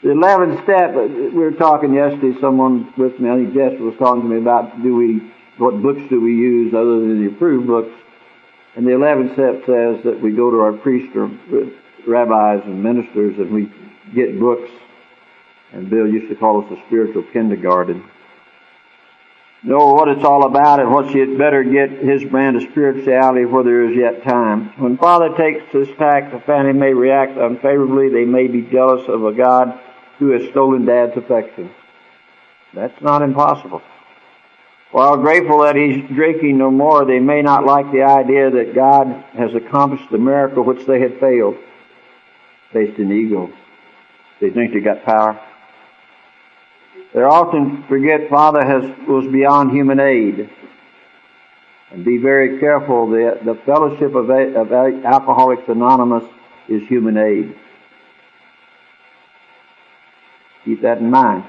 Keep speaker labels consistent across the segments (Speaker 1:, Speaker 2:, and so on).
Speaker 1: The 11th step, we were talking yesterday, someone with me, I think Jess was talking to me about what books do we use other than the approved books. And the 11th step says that we go to our priests or rabbis and ministers and we get books. And Bill used to call us a spiritual kindergarten. Know what it's all about and what you'd better get his brand of spirituality where there is yet time. When Father takes this tack, the family may react unfavorably. They may be jealous of a God who has stolen Dad's affection. That's not impossible. While grateful that he's drinking no more, they may not like the idea that God has accomplished the miracle which they had failed, based in ego. They think they got power. They often forget Father was beyond human aid. And be very careful, the fellowship of Alcoholics Anonymous is human aid. Keep that in mind.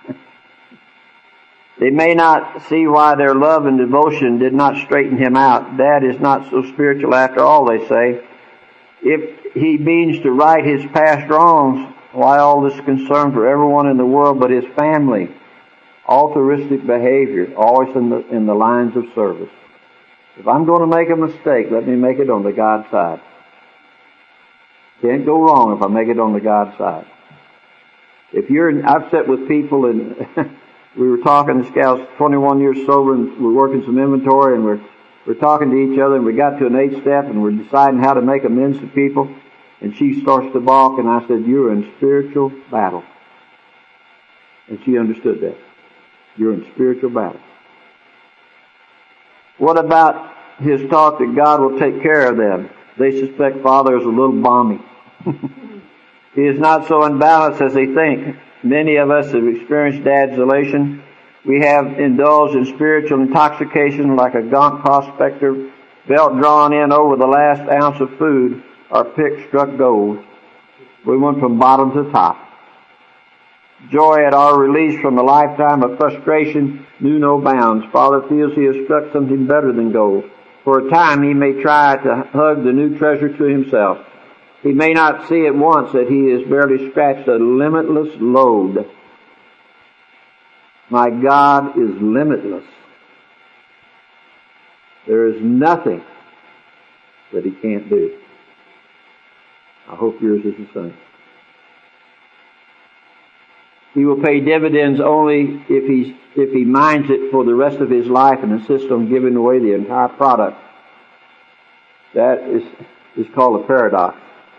Speaker 1: They may not see why their love and devotion did not straighten him out. Dad is not so spiritual after all, they say. If he means to right his past wrongs, why all this concern for everyone in the world but his family? Altruistic behavior, always in the lines of service. If I'm going to make a mistake, let me make it on the God side. Can't go wrong if I make it on the God side. I've sat with people and we were talking, this gal's 21 years sober and we're working some inventory and we're talking to each other and we got to an 8th step and we're deciding how to make amends to people. And she starts to balk, and I said, you're in spiritual battle. And she understood that. You're in spiritual battle. What about his talk that God will take care of them? They suspect Father is a little balmy. He is not so unbalanced as they think. Many of us have experienced Dad's elation. We have indulged in spiritual intoxication like a gaunt prospector, belt drawn in over the last ounce of food. Our pick struck gold. We went from bottom to top. Joy at our release from a lifetime of frustration knew no bounds. Father feels he has struck something better than gold. For a time he may try to hug the new treasure to himself. He may not see at once that he has barely scratched a limitless load. My God is limitless. There is nothing that he can't do. I hope yours is the same. He will pay dividends only if he minds it for the rest of his life and insists on giving away the entire product. That is called a paradox.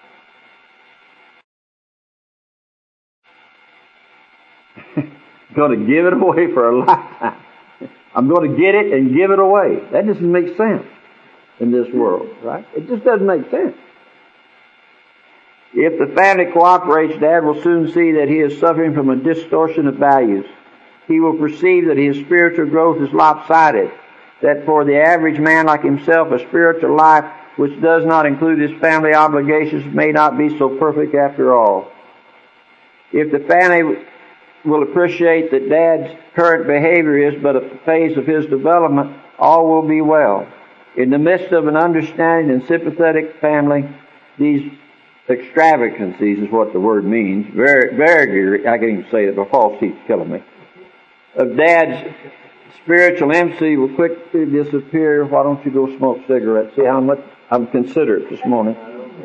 Speaker 1: Going to give it away for a lifetime. I'm going to get it and give it away. That doesn't make sense in this world, right? It just doesn't make sense. If the family cooperates, Dad will soon see that he is suffering from a distortion of values. He will perceive that his spiritual growth is lopsided, that for the average man like himself, a spiritual life which does not include his family obligations may not be so perfect after all. If the family will appreciate that Dad's current behavior is but a phase of his development, all will be well. In the midst of an understanding and sympathetic family, these extravagancies is what the word means. Very, I can't even say it, but false teeth killing me. Of Dad's spiritual empathy will quickly disappear. Why don't you go smoke cigarettes? See how much I'm considerate this morning.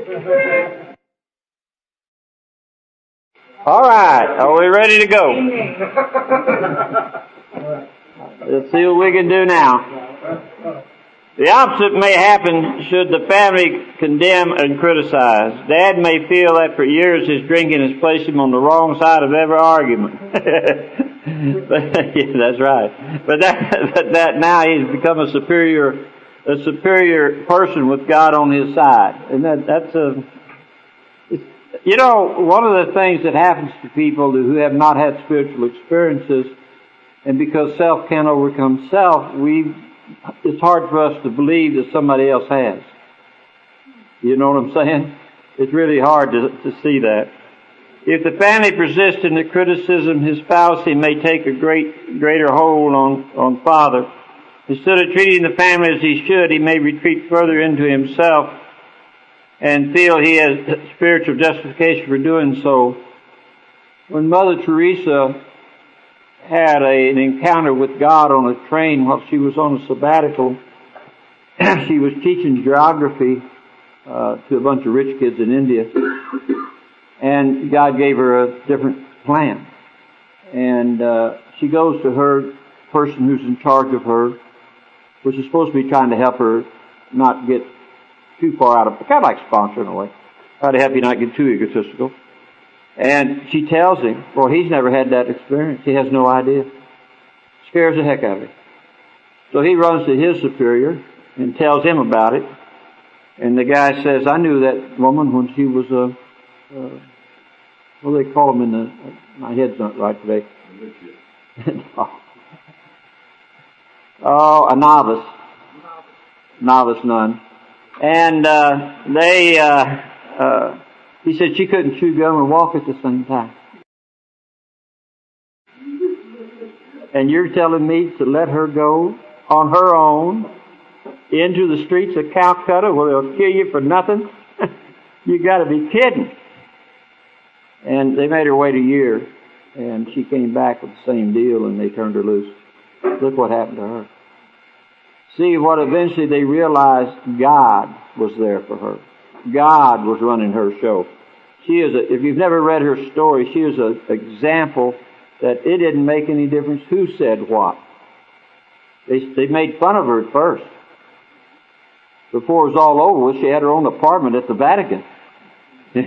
Speaker 1: All right, are we ready to go? Let's see what we can do now. The opposite may happen should the family condemn and criticize. Dad may feel that for years his drinking has placed him on the wrong side of every argument. Yeah, that's right. But that now he's become a superior person with God on his side. And that's one of the things that happens to people who have not had spiritual experiences, and because self can't overcome self, it's hard for us to believe that somebody else has. You know what I'm saying? It's really hard to see that. If the family persists in the criticism, his fallacy may take a greater hold on Father. Instead of treating the family as he should, he may retreat further into himself and feel he has spiritual justification for doing so. When Mother Teresa had an encounter with God on a train while she was on a sabbatical, she was teaching geography to a bunch of rich kids in India, and God gave her a different plan. And she goes to her person who's in charge of her, which is supposed to be trying to help her not get too far out of, kind of like sponsor in a way, try to help you not get too egotistical. And she tells him, well, he's never had that experience. He has no idea. Scares the heck out of him. So he runs to his superior and tells him about it. And the guy says, I knew that woman when she was what do they call them in the, my head's not right today. Oh, a novice. Novice nun. And he said she couldn't chew gum or walk at the same time. And you're telling me to let her go on her own into the streets of Calcutta where they'll kill you for nothing? You got to be kidding. And they made her wait a year, and she came back with the same deal, and they turned her loose. Look what happened to her. See, what eventually they realized, God was there for her. God was running her show. She is if you've never read her story, she is an example that it didn't make any difference who said what. They made fun of her at first. Before it was all over with, she had her own apartment at the Vatican. This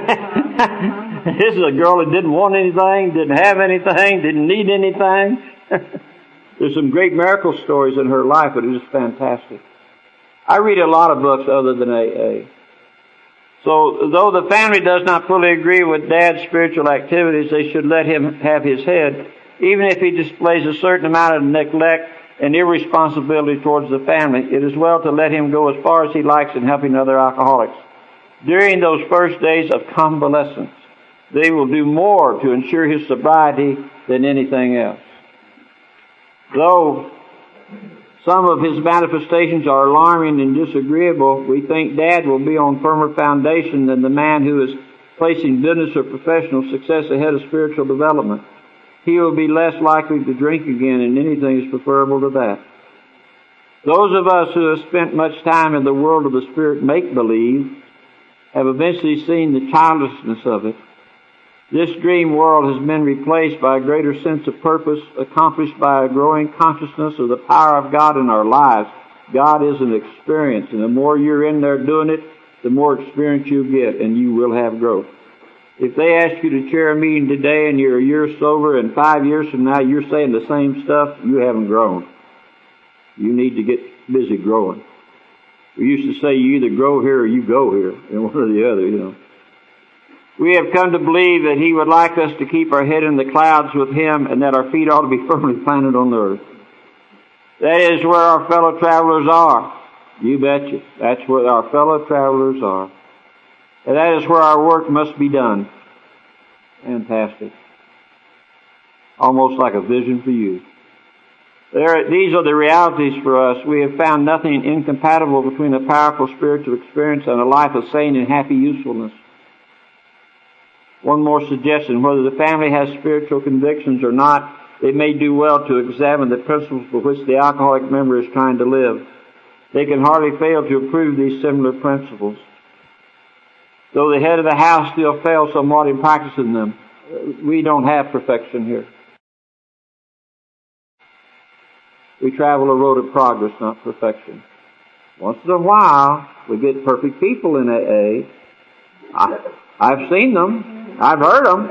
Speaker 1: is a girl that didn't want anything, didn't have anything, didn't need anything. There's some great miracle stories in her life, but it is fantastic. I read a lot of books other than AA. So, though the family does not fully agree with Dad's spiritual activities, they should let him have his head, even if he displays a certain amount of neglect and irresponsibility towards the family. It is well to let him go as far as he likes in helping other alcoholics. During those first days of convalescence, they will do more to ensure his sobriety than anything else. Though some of his manifestations are alarming and disagreeable, we think Dad will be on firmer foundation than the man who is placing business or professional success ahead of spiritual development. He will be less likely to drink again, and anything is preferable to that. Those of us who have spent much time in the world of the spirit make-believe have eventually seen the childishness of it. This dream world has been replaced by a greater sense of purpose, accomplished by a growing consciousness of the power of God in our lives. God is an experience, and the more you're in there doing it, the more experience you get, and you will have growth. If they ask you to chair a meeting today and you're a year sober, and 5 years from now you're saying the same stuff, you haven't grown. You need to get busy growing. We used to say you either grow here or you go here, and one or the other, you know. We have come to believe that He would like us to keep our head in the clouds with Him, and that our feet ought to be firmly planted on the earth. That is where our fellow travelers are. You betcha. That's where our fellow travelers are. And that is where our work must be done. Fantastic. Almost like a vision for you. These are the realities for us. We have found nothing incompatible between a powerful spiritual experience and a life of sane and happy usefulness. One more suggestion. Whether the family has spiritual convictions or not, they may do well to examine the principles for which the alcoholic member is trying to live. They can hardly fail to approve these similar principles. Though the head of the house still fails somewhat in practicing them, we don't have perfection here. We travel a road of progress, not perfection. Once in a while, we get perfect people in AA. I've seen them. I've heard them.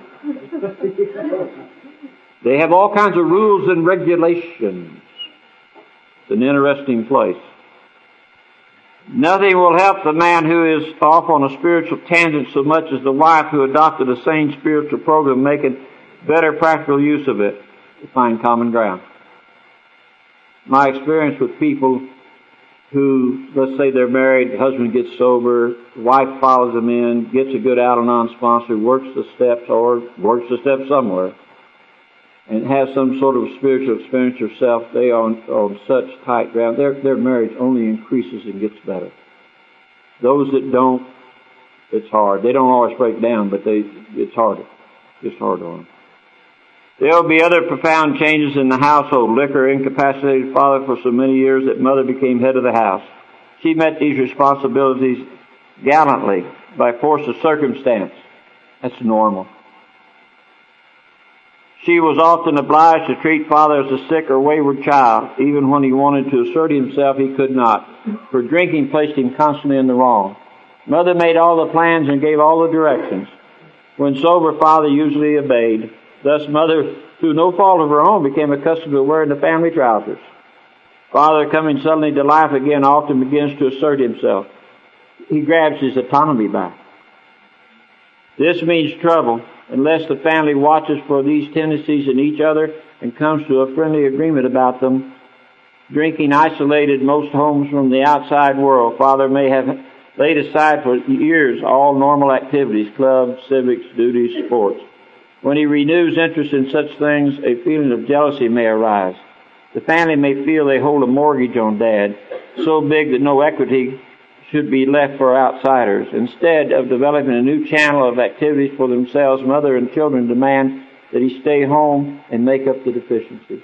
Speaker 1: They have all kinds of rules and regulations. It's an interesting place. Nothing will help the man who is off on a spiritual tangent so much as the wife who adopted a sane spiritual program, making better practical use of it to find common ground. My experience with people who, let's say they're married, the husband gets sober, the wife follows them in, gets a good Al-Anon sponsor, works the steps somewhere, and has some sort of spiritual experience herself, they are on such tight ground. Their marriage only increases and gets better. Those that don't, it's hard. They don't always break down, but it's harder. Just hard on him. There will be other profound changes in the household. Liquor incapacitated father for so many years that mother became head of the house. She met these responsibilities gallantly by force of circumstance. That's normal. She was often obliged to treat father as a sick or wayward child. Even when he wanted to assert himself, he could not, for drinking placed him constantly in the wrong. Mother made all the plans and gave all the directions. When sober, father usually obeyed. Thus, mother, through no fault of her own, became accustomed to wearing the family trousers. Father, coming suddenly to life again, often begins to assert himself. He grabs his autonomy back. This means trouble unless the family watches for these tendencies in each other and comes to a friendly agreement about them. Drinking isolated most homes from the outside world. Father may have laid aside for years all normal activities, clubs, civics, duties, sports. When he renews interest in such things, a feeling of jealousy may arise. The family may feel they hold a mortgage on Dad, so big that no equity should be left for outsiders. Instead of developing a new channel of activities for themselves, mother and children demand that he stay home and make up the deficiencies.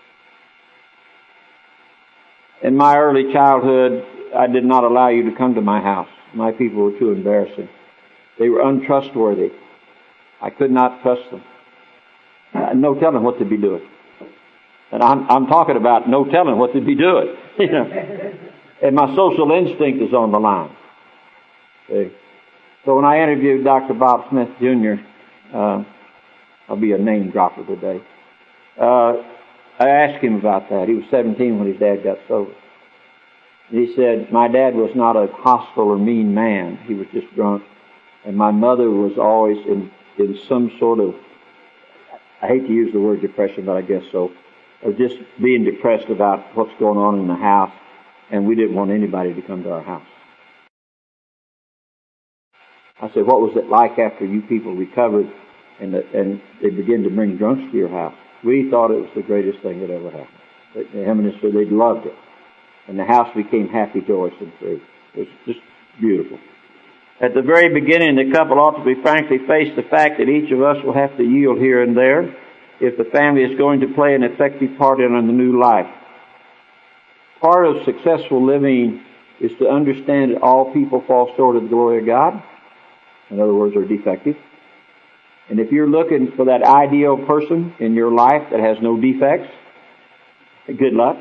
Speaker 1: In my early childhood, I did not allow you to come to my house. My people were too embarrassing. They were untrustworthy. I could not trust them. No telling what they'd be doing. And I'm talking about no telling what they'd be doing. You know. And my social instinct is on the line. See? So when I interviewed Dr. Bob Smith, Jr., I'll be a name dropper today, I asked him about that. He was 17 when his dad got sober. He said, my dad was not a hostile or mean man. He was just drunk. And my mother was always in some sort of, I hate to use the word depression, but I guess so, of just being depressed about what's going on in the house. And we didn't want anybody to come to our house. I said, what was it like after you people recovered and they began to bring drunks to your house? We thought it was the greatest thing that ever happened. Him and his sister, they loved it. And the house became happy, joyous, and free. It was just beautiful. At the very beginning, the couple ought to be frankly face the fact that each of us will have to yield here and there if the family is going to play an effective part in the new life. Part of successful living is to understand that all people fall short of the glory of God. In other words, are defective. And if you're looking for that ideal person in your life that has no defects, good luck.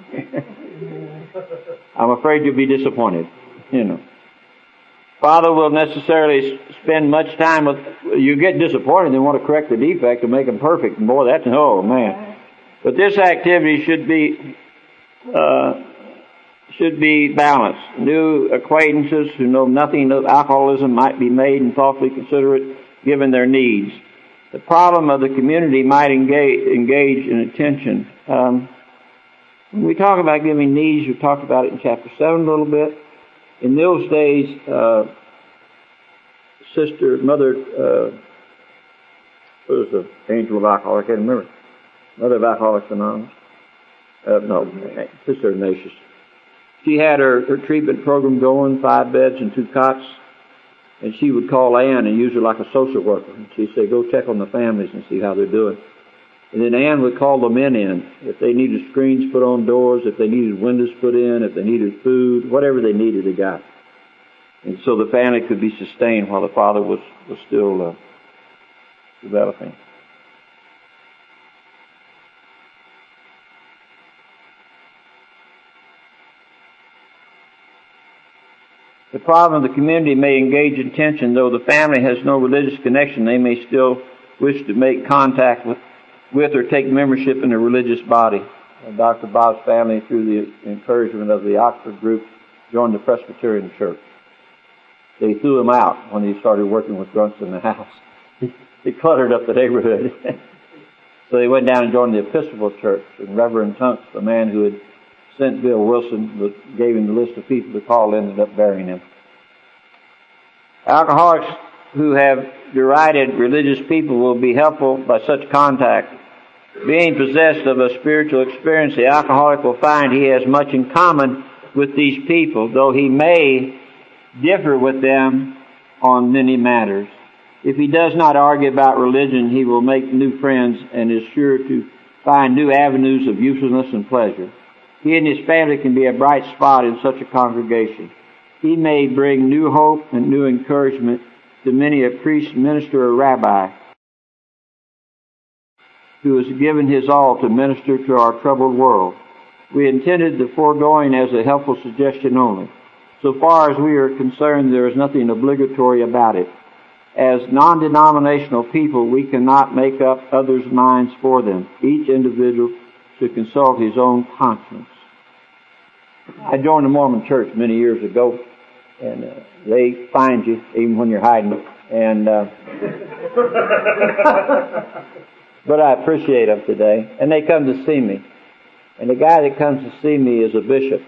Speaker 1: I'm afraid you'll be disappointed. You know. Father will necessarily spend much time with, you get disappointed and want to correct the defect and make them perfect. And boy, that's, oh man. But this activity should be balanced. New acquaintances who know nothing of alcoholism might be made and thoughtfully consider it given their needs. The problem of the community might engage in attention. When we talk about giving needs, we talked about it in chapter 7 a little bit. In those days, Mother was the angel of alcoholics, I can't remember. Mother of Alcoholics Anonymous. Sister Ignatius. She had her treatment program going, 5 beds and 2 cots, and she would call Ann and use her like a social worker. And she'd say, go check on the families and see how they're doing. And then Ann would call the men in. If they needed screens put on doors, if they needed windows put in, if they needed food, whatever they needed, they got. And so the family could be sustained while the father was still developing. The problem of the community may engage in tension. Though the family has no religious connection, they may still wish to make contact with or take membership in a religious body. Dr. Bob's family, through the encouragement of the Oxford group, joined the Presbyterian Church. They threw him out when he started working with drunks in the house. He cluttered up the neighborhood. So they went down and joined the Episcopal Church. And Reverend Tunks, the man who had sent Bill Wilson, gave him the list of people to call, ended up burying him. Alcoholics who have derided religious people will be helpful by such contact. Being possessed of a spiritual experience, the alcoholic will find he has much in common with these people, though he may differ with them on many matters. If he does not argue about religion, he will make new friends and is sure to find new avenues of usefulness and pleasure. He and his family can be a bright spot in such a congregation. He may bring new hope and new encouragement to many a priest, minister, or rabbi who has given his all to minister to our troubled world. We intended the foregoing as a helpful suggestion only. So far as we are concerned, there is nothing obligatory about it. As non-denominational people, we cannot make up others' minds for them. Each individual should consult his own conscience. I joined the Mormon church many years ago, and they find you even when you're hiding. And but I appreciate them today, and they come to see me. And the guy that comes to see me is a bishop.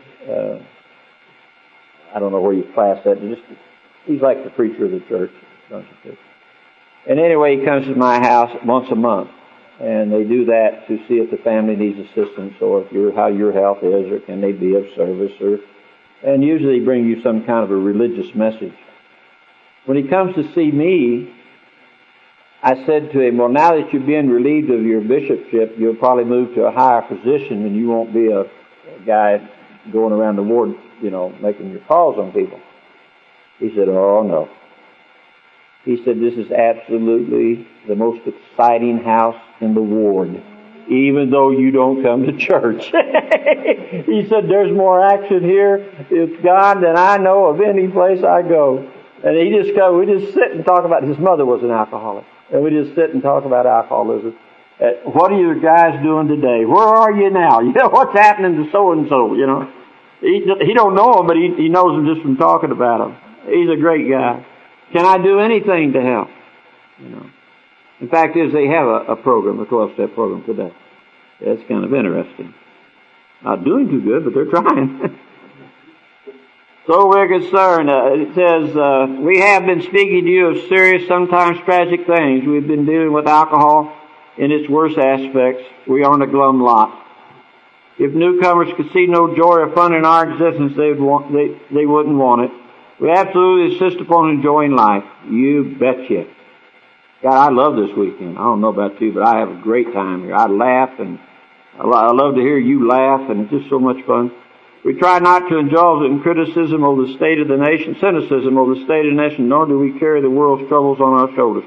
Speaker 1: I don't know where you class that. He's like the preacher of the church. And anyway, he comes to my house once a month, and they do that to see if the family needs assistance, or if how your health is, or can they be of service, and usually bring you some kind of a religious message. When he comes to see me, I said to him, well, now that you've been relieved of your bishopship, you'll probably move to a higher position, and you won't be a guy going around the ward, making your calls on people. He said, oh, no. He said, this is absolutely the most exciting house in the ward, even though you don't come to church. He said, there's more action here. It's God than I know of any place I go. And we just sit and talk about, his mother was an alcoholic. And we just sit and talk about alcoholism. What are you guys doing today? Where are you now? What's happening to so-and-so, He don't know him, but he knows him just from talking about him. He's a great guy. Can I do anything to help? In fact, they have a program, a 12-step program today. It's kind of interesting. Not doing too good, but they're trying. So we're concerned. It says, we have been speaking to you of serious, sometimes tragic things. We've been dealing with alcohol in its worst aspects. We aren't a glum lot. If newcomers could see no joy or fun in our existence, they wouldn't want it. We absolutely insist upon enjoying life. You betcha. God, I love this weekend. I don't know about you, but I have a great time here. I laugh, and I love to hear you laugh, and it's just so much fun. We try not to indulge in criticism of the state of the nation, cynicism of the state of the nation, nor do we carry the world's troubles on our shoulders.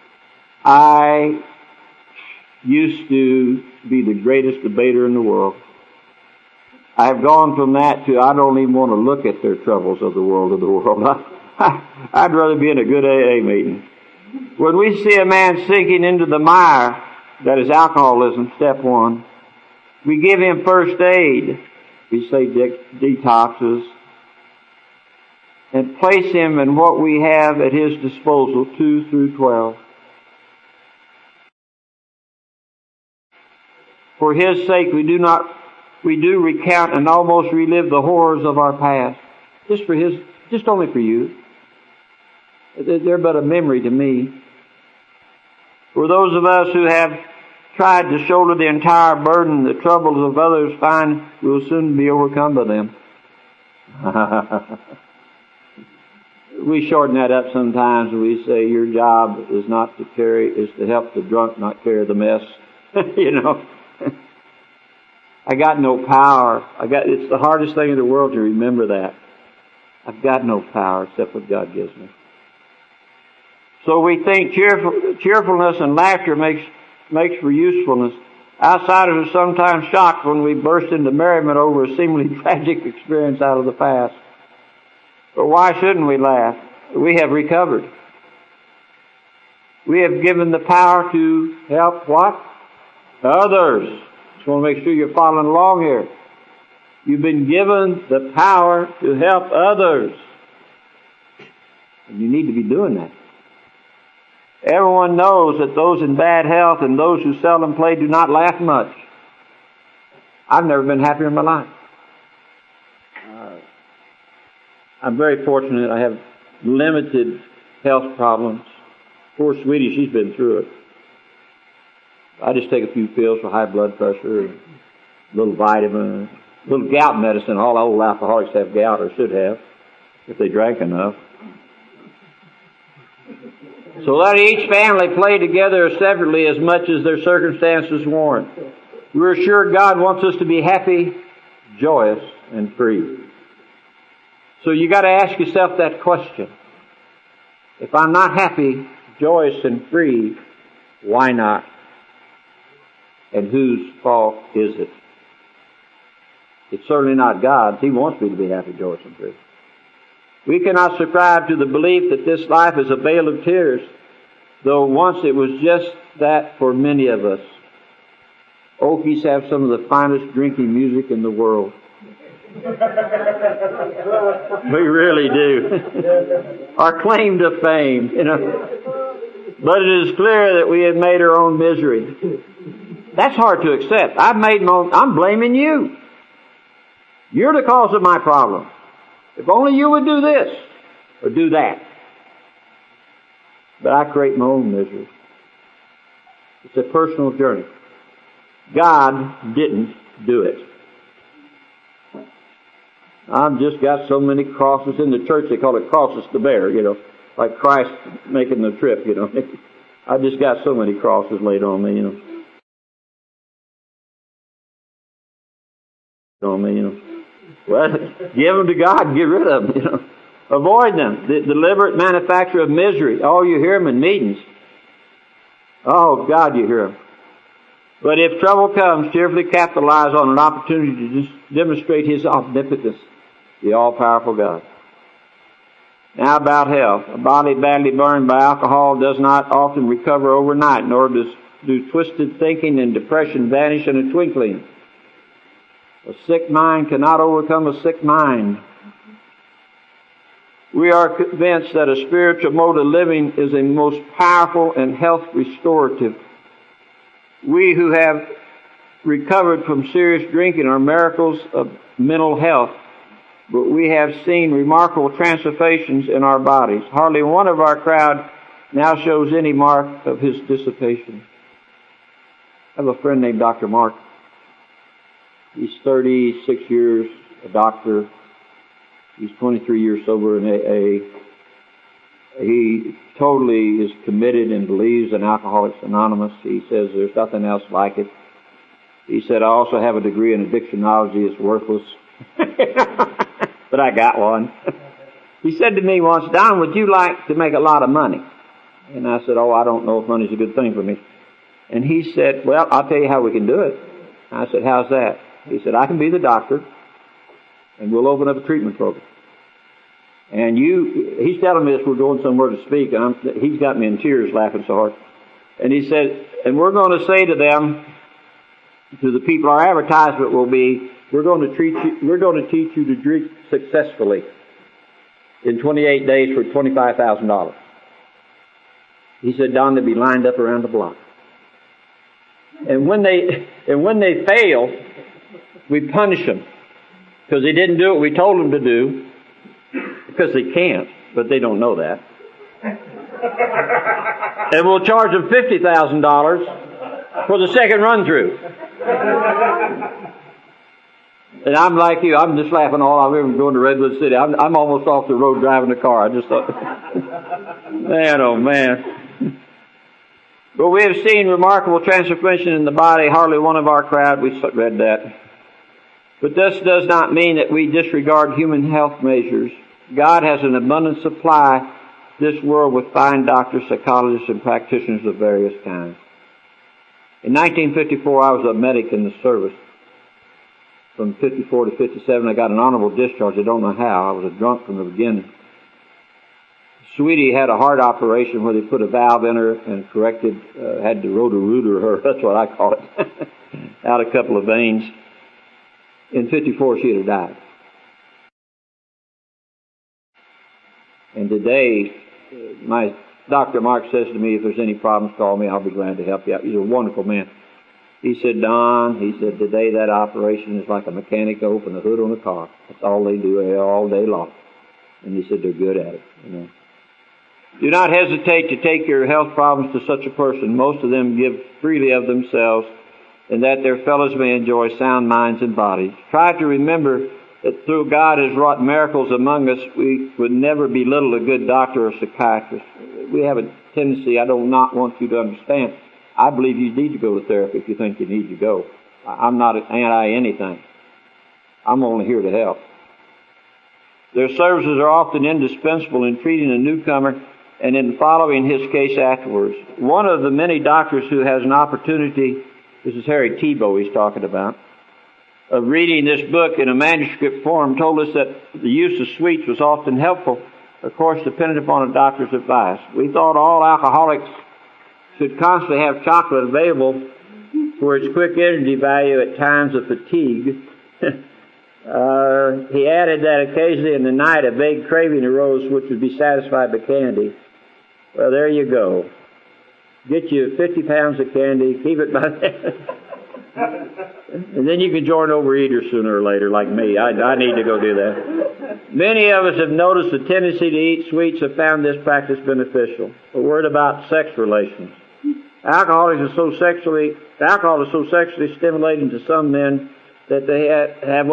Speaker 1: I used to be the greatest debater in the world. I've gone from that to I don't even want to look at their troubles of the world. I'd rather be in a good AA meeting. When we see a man sinking into the mire, that is alcoholism, step one, we give him first aid. We say detoxes, and place him in what we have at his disposal, 2 through 12. For his sake, we do recount and almost relive the horrors of our past. Just only for you. They're but a memory to me. For those of us who have tried to shoulder the entire burden, the troubles of others, find we will soon be overcome by them. We shorten that up sometimes. We say your job is to help the drunk not carry the mess. I got no power. It's the hardest thing in the world to remember that. I've got no power except what God gives me. So we think cheerfulness and laughter makes for usefulness. Outsiders are sometimes shocked when we burst into merriment over a seemingly tragic experience out of the past. But why shouldn't we laugh? We have recovered. We have given the power to help what? Others. Just want to make sure you're following along here. You've been given the power to help others. And you need to be doing that. Everyone knows that those in bad health and those who seldom play do not laugh much. I've never been happier in my life. I'm very fortunate. I have limited health problems. Poor sweetie, she's been through it. I just take a few pills for high blood pressure, a little vitamin, a little gout medicine. All old alcoholics have gout, or should have, if they drank enough. So let each family play together separately as much as their circumstances warrant. We're sure God wants us to be happy, joyous, and free. So you got to ask yourself that question. If I'm not happy, joyous, and free, why not? And whose fault is it? It's certainly not God's. He wants me to be happy, joyous, and free. We cannot subscribe to the belief that this life is a vale of tears, though once it was just that for many of us. Okies have some of the finest drinking music in the world. We really do. Our claim to fame, But it is clear that we have made our own misery. That's hard to accept. I'm blaming you. You're the cause of my problem. If only you would do this or do that. But I create my own misery. It's a personal journey. God didn't do it. I've just got so many crosses in the church. They call it crosses to bear, like Christ making the trip, I've just got so many crosses laid on me, Well, give them to God and get rid of them, Avoid them. The deliberate manufacture of misery. Oh, you hear them in meetings. Oh, God, you hear them. But if trouble comes, cheerfully capitalize on an opportunity to demonstrate His omnipotence, the all-powerful God. Now about health. A body badly burned by alcohol does not often recover overnight, nor do twisted thinking and depression vanish in a twinkling. A sick mind cannot overcome a sick mind. We are convinced that a spiritual mode of living is a most powerful and health restorative. We who have recovered from serious drinking are miracles of mental health, but we have seen remarkable transformations in our bodies. Hardly one of our crowd now shows any mark of his dissipation. I have a friend named Dr. Mark. He's 36 years a doctor. He's 23 years sober in AA. He totally is committed and believes in Alcoholics Anonymous. He says there's nothing else like it. He said, I also have a degree in addictionology. It's worthless. But I got one. He said to me once, Don, would you like to make a lot of money? And I said, I don't know if money's a good thing for me. And he said, well, I'll tell you how we can do it. I said, how's that? He said, I can be the doctor, and we'll open up a treatment program. And he's telling me this, we're going somewhere to speak, and he's got me in tears laughing so hard. And he said, and we're going to say to them, to the people, our advertisement will be, we're going to teach you to drink successfully in 28 days for $25,000. He said, Don, they'll be lined up around the block. And when they fail, we punish them. Because they didn't do what we told them to do. Because they can't, but they don't know that. And we'll charge them $50,000 for the second run through. And I'm like you, I'm just laughing all I've ever going to Redwood City. I'm almost off the road driving the car. I just thought, man, oh man. But we have seen remarkable transformation in the body. Hardly one of our crowd, we read that. But this does not mean that we disregard human health measures. God has an abundant supply this world with fine doctors, psychologists, and practitioners of various kinds. In 1954, I was a medic in the service. From 54 to 57, I got an honorable discharge. I don't know how. I was a drunk from the beginning. Sweetie had a heart operation where they put a valve in her and had to roto-rooter her, that's what I call it, out a couple of veins. In 54, she'd have died. And today, my Dr. Mark says to me, if there's any problems, call me. I'll be glad to help you out. He's a wonderful man. He said, Don, today that operation is like a mechanic to open the hood on a car. That's all they do all day long. And he said they're good at it, Do not hesitate to take your health problems to such a person. Most of them give freely of themselves, and that their fellows may enjoy sound minds and bodies. Try to remember that through God has wrought miracles among us, we would never belittle a good doctor or psychiatrist. we have a tendency, I do not want you to understand, I believe you need to go to therapy if you think you need to go. I'm not anti-anything. I'm only here to help. Their services are often indispensable in treating a newcomer and in following his case afterwards. One of the many doctors who has an opportunity, this is Harry Tiebout he's talking about, of reading this book in a manuscript form, told us that the use of sweets was often helpful, of course dependent upon a doctor's advice. We thought all alcoholics should constantly have chocolate available for its quick energy value at times of fatigue. He added that occasionally in the night a vague craving arose which would be satisfied by candy. Well, there you go. Get you 50 pounds of candy, keep it by that. And then you can join overeaters sooner or later, like me. I need to go do that. Many of us have noticed the tendency to eat sweets, have found this practice beneficial. A word about sex relations. Alcohol is so sexually stimulating to some men that they have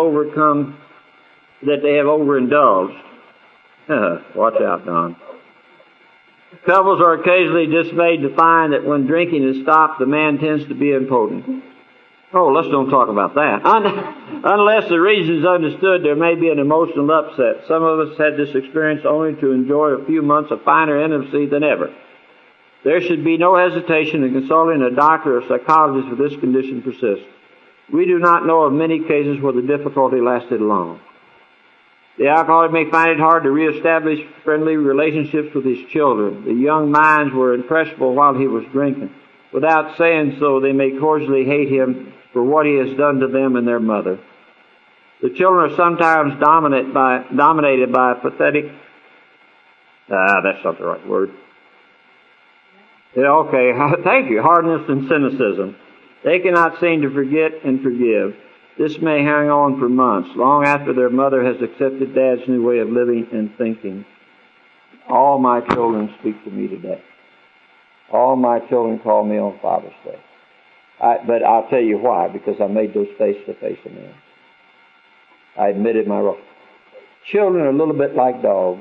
Speaker 1: overindulged. Watch out, Don. Couples are occasionally dismayed to find that when drinking is stopped, the man tends to be impotent. Oh, let's don't talk about that. Unless the reason is understood, there may be an emotional upset. Some of us had this experience only to enjoy a few months of finer intimacy than ever. There should be no hesitation in consulting a doctor or psychologist if this condition persists. We do not know of many cases where the difficulty lasted long. The alcoholic may find it hard to reestablish friendly relationships with his children. The young minds were impressionable while he was drinking. Without saying so, they may cordially hate him for what he has done to them and their mother. The children are sometimes dominated by a pathetic, that's not the right word. Yeah, okay, thank you, hardness and cynicism. They cannot seem to forget and forgive. This may hang on for months, long after their mother has accepted Dad's new way of living and thinking. All my children speak to me today. All my children call me on Father's Day. But I'll tell you why, because I made those face-to-face amends. I admitted my wrong. Children are a little bit like dogs.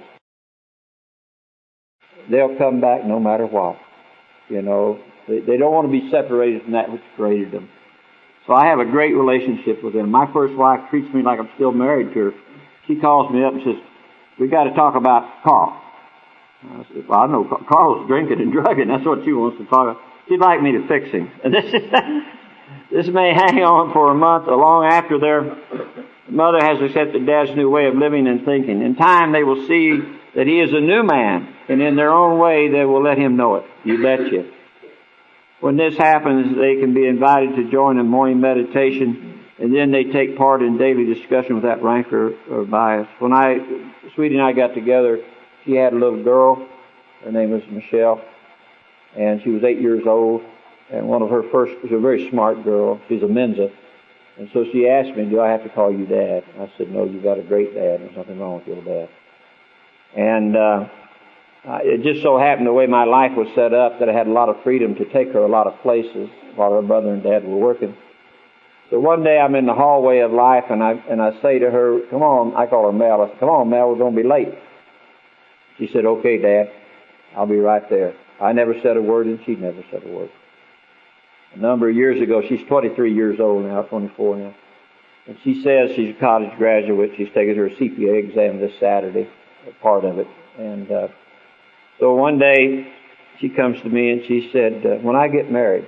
Speaker 1: They'll come back no matter what. You know, they don't want to be separated from that which created them. So I have a great relationship with them. My first wife treats me like I'm still married to her. She calls me up and says, "We got to talk about Carl." I said, "Well, I know Carl's drinking and drugging. That's what she wants to talk about. She'd like me to fix him." And this may hang on for a month, or long after their mother has accepted Dad's new way of living and thinking. In time, they will see that he is a new man, and in their own way, they will let him know it. You betcha. When this happens, they can be invited to join in morning meditation, and then they take part in daily discussion without rancor or bias. When Sweetie and I got together, she had a little girl. Her name was Michelle, and she was 8 years old. And one of her first, she's a very smart girl. She's a Mensa. And so she asked me, "Do I have to call you Dad?" I said, "No, you've got a great dad. There's nothing wrong with your dad." And it just so happened the way my life was set up that I had a lot of freedom to take her a lot of places while her mother and dad were working. So one day I'm in the hallway of life, and I say to her, "Come on," I call her Mel. I said, "Come on, Mel, we're going to be late." She said, "Okay, Dad, I'll be right there." I never said a word, and she never said a word. A number of years ago, she's 23 years old now, 24 now. And she says she's a college graduate. She's taking her CPA exam this Saturday, part of it. And so one day she comes to me and she said, "When I get married,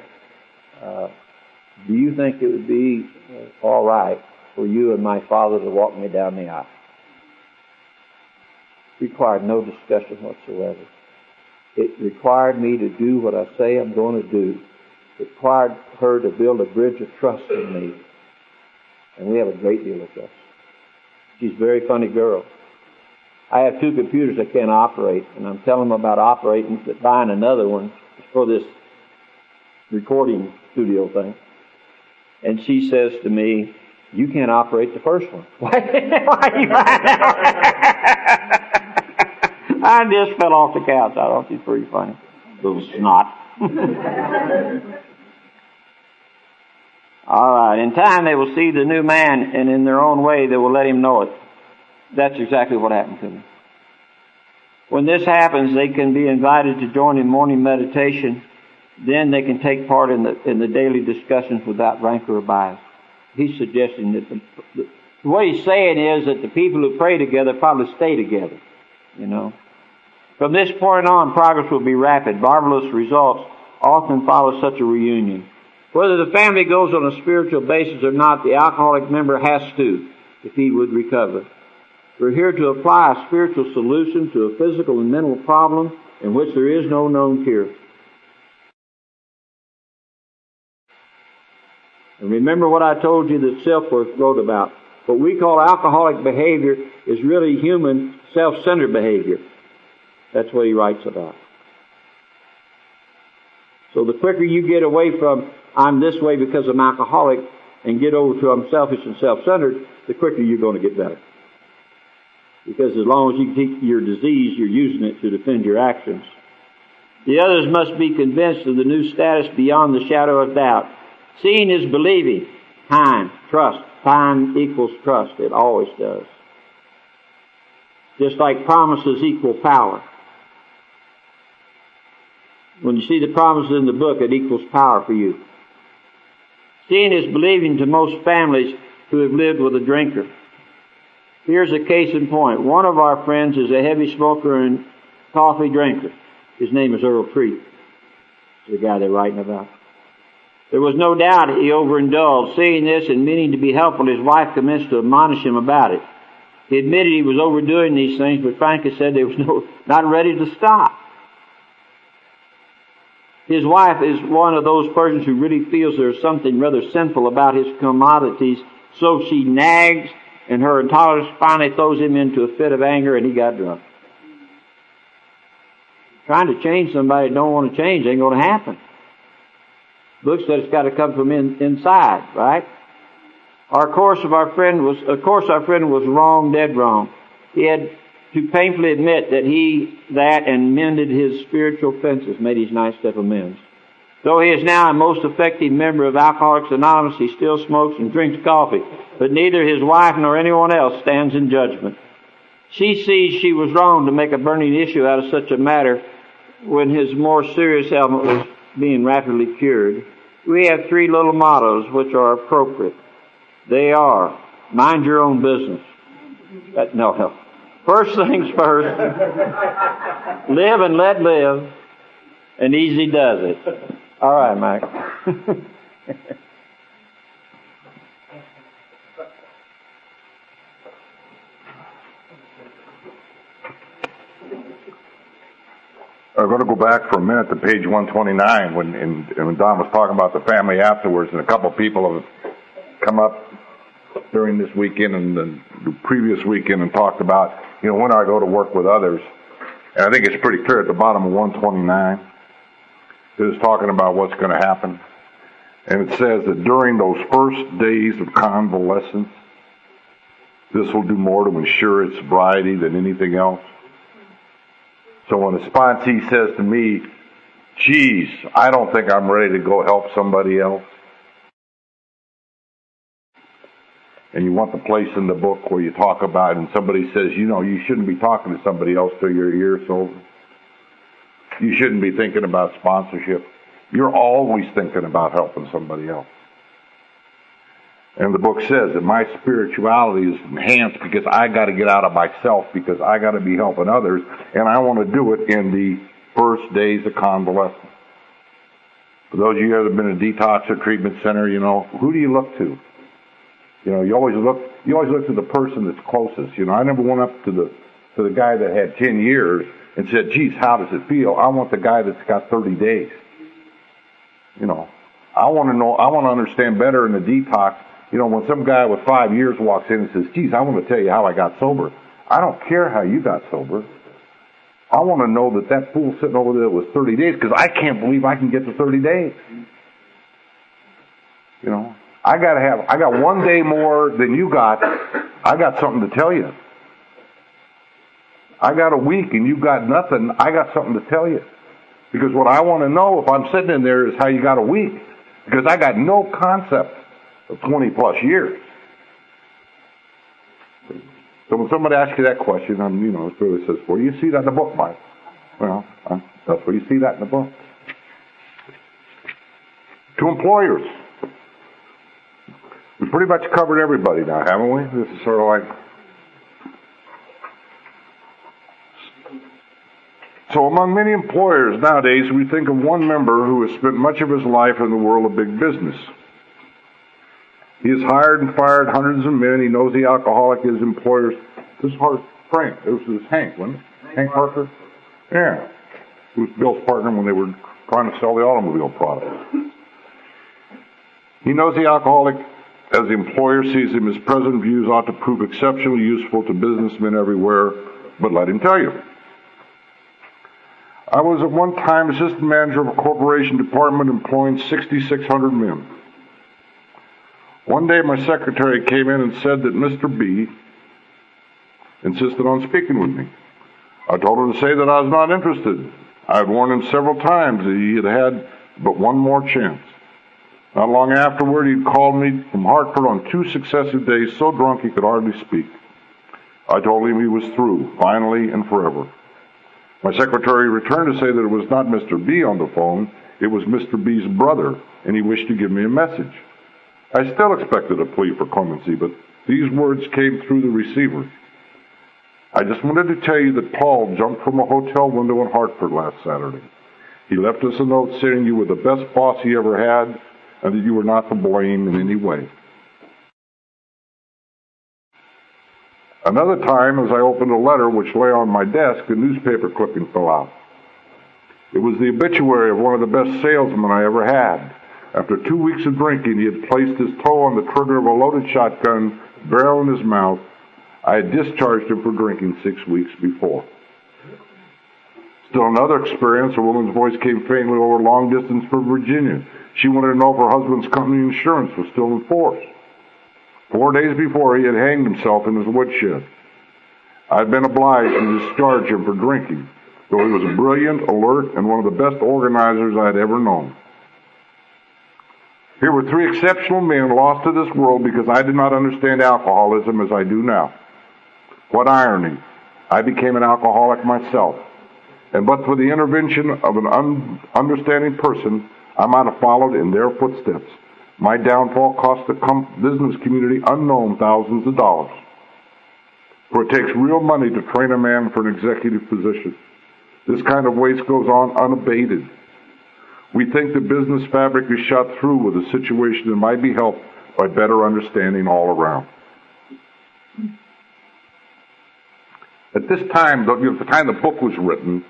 Speaker 1: do you think it would be all right for you and my father to walk me down the aisle?" It required no discussion whatsoever. It required me to do what I say I'm going to do. It required her to build a bridge of trust in me. And we have a great deal of trust. She's a very funny girl. I have 2 computers I can't operate, and I'm telling them about operating, but buying another one for this recording studio thing. And she says to me, "You can't operate the first one." Why are you buying that? I just fell off the couch. I thought she's pretty funny. Little snot. All right. In time, they will see the new man, and in their own way, they will let him know it. That's exactly what happened to me. When this happens, they can be invited to join in morning meditation. Then they can take part in the daily discussions without rancor or bias. He's suggesting that what he's saying is that the people who pray together probably stay together, you know. From this point on, progress will be rapid. Marvelous results often follow such a reunion. Whether the family goes on a spiritual basis or not, the alcoholic member has to, if he would recover. We're here to apply a spiritual solution to a physical and mental problem in which there is no known cure. And remember what I told you that Silkworth wrote about. What we call alcoholic behavior is really human, self-centered behavior. That's what he writes about. So the quicker you get away from, I'm this way because I'm alcoholic, and get over to I'm selfish and self-centered, the quicker you're going to get better. Because as long as you keep your disease, you're using it to defend your actions. The others must be convinced of the new status beyond the shadow of doubt. Seeing is believing. Time, trust. Time equals trust. It always does. Just like promises equal power. When you see the promises in the book, it equals power for you. Seeing is believing to most families who have lived with a drinker. Here's a case in point. One of our friends is a heavy smoker and coffee drinker. His name is Earl Treat. The guy they're writing about. There was no doubt he overindulged. Seeing this and meaning to be helpful, his wife commenced to admonish him about it. He admitted he was overdoing these things, but frankly said they was not ready to stop. His wife is one of those persons who really feels there's something rather sinful about his commodities, so she nags, and her intolerance finally throws him into a fit of anger, and he got drunk. Trying to change somebody that don't want to change ain't going to happen. Book said it's got to come from inside, right? Our friend was wrong, dead wrong. He had to painfully admit that and mended his spiritual fences, made his nice step amends. Though he is now a most effective member of Alcoholics Anonymous, he still smokes and drinks coffee, but neither his wife nor anyone else stands in judgment. She sees she was wrong to make a burning issue out of such a matter when his more serious ailment was being rapidly cured. We have 3 little mottos which are appropriate. They are, mind your own business. No. First things first, live and let live, and easy does it. All right, Mike.
Speaker 2: I'm going to go back for a minute to page 129 when Don was talking about the family afterwards, and a couple of people have come up during this weekend and the previous weekend and talked about, when I go to work with others. And I think it's pretty clear at the bottom of 129. It's talking about what's going to happen. And it says that during those first days of convalescence, this will do more to ensure its sobriety than anything else. So when a sponsee says to me, geez, I don't think I'm ready to go help somebody else. And you want the place in the book where you talk about it and somebody says, you shouldn't be talking to somebody else till your ear's over. You shouldn't be thinking about sponsorship. You're always thinking about helping somebody else. And the book says that my spirituality is enhanced because I got to get out of myself, because I got to be helping others, and I want to do it in the first days of convalescence. For those of you who have been in a detox or treatment center, who do you look to? You always look to the person that's closest. I never went up to the guy that had 10 years and said, geez, how does it feel? I want the guy that's got 30 days. I want to understand better in the detox. When some guy with 5 years walks in and says, geez, I want to tell you how I got sober. I don't care how you got sober. I want to know that fool sitting over there was 30 days, because I can't believe I can get to 30 days. I got 1 day more than you got. I got something to tell you. I got a week and you got nothing. I got something to tell you. Because what I want to know if I'm sitting in there is how you got a week. Because I got no concept of 20 plus years. So when somebody asks you that question, it really says, where do you see that in the book, Mike? Well, that's where you see that in the book. To employers. We've pretty much covered everybody now, haven't we? This is sort of like... So among many employers nowadays, we think of one member who has spent much of his life in the world of big business. He has hired and fired hundreds of men. He knows the alcoholic is employers. This is Frank. This was Hank, wasn't it? Hank Parker? Yeah. He was Bill's partner when they were trying to sell the automobile products. He knows the alcoholic, as the employer sees him, his present views ought to prove exceptionally useful to businessmen everywhere, but let him tell you. I was at one time assistant manager of a corporation department employing 6,600 men. One day my secretary came in and said that Mr. B insisted on speaking with me. I told her to say that I was not interested. I had warned him several times that he had but one more chance. Not long afterward, he called me from Hartford on 2 successive days, so drunk he could hardly speak. I told him he was through, finally and forever. My secretary returned to say that it was not Mr. B on the phone, it was Mr. B's brother, and he wished to give me a message. I still expected a plea for clemency, but these words came through the receiver. I just wanted to tell you that Paul jumped from a hotel window in Hartford last Saturday. He left us a note saying you were the best boss he ever had and that you were not to blame in any way. Another time, as I opened a letter which lay on my desk, a newspaper clipping fell out. It was the obituary of one of the best salesmen I ever had. After 2 weeks of drinking, he had placed his toe on the trigger of a loaded shotgun, barrel in his mouth. I had discharged him for drinking 6 weeks before. Still another experience, a woman's voice came faintly over long distance from Virginia. She wanted to know if her husband's company insurance was still in force. 4 days before, he had hanged himself in his woodshed. I had been obliged to discharge him for drinking, though he was brilliant, alert, and one of the best organizers I had ever known. Here were 3 exceptional men lost to this world because I did not understand alcoholism as I do now. What irony. I became an alcoholic myself. And but for the intervention of an understanding person, I might have followed in their footsteps. My downfall cost the business community unknown thousands of dollars. For it takes real money to train a man for an executive position. This kind of waste goes on unabated. We think the business fabric is shot through with a situation that might be helped by better understanding all around. At this time, at the time the book was written,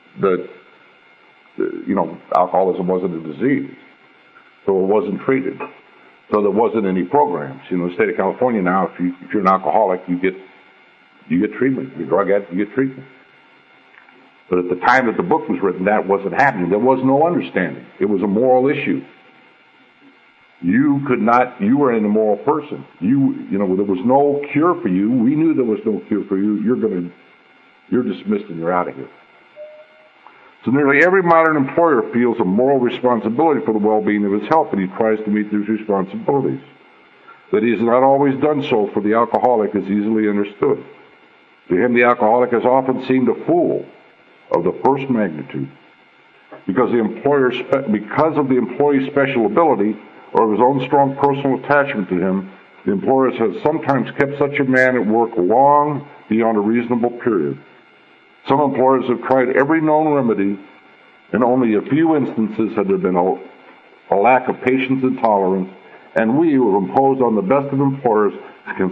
Speaker 2: alcoholism wasn't a disease, so it wasn't treated. So there wasn't any programs. In the state of California now, if you're an alcoholic, you get treatment. If you're a drug addict, you get treatment. But at the time that the book was written, that wasn't happening. There was no understanding. It was a moral issue. You were an immoral person. There was no cure for you. We knew there was no cure for you. You're dismissed and you're out of here. So nearly every modern employer feels a moral responsibility for the well-being of his help, and he tries to meet these responsibilities. That he has not always done so for the alcoholic is easily understood. To him, the alcoholic has often seemed a fool of the first magnitude. Because of the employee's special ability or of his own strong personal attachment to him, the employers have sometimes kept such a man at work long beyond a reasonable period. Some employers have tried every known remedy. In only a few instances had there been a lack of patience and tolerance, and we who have imposed on the best of employers can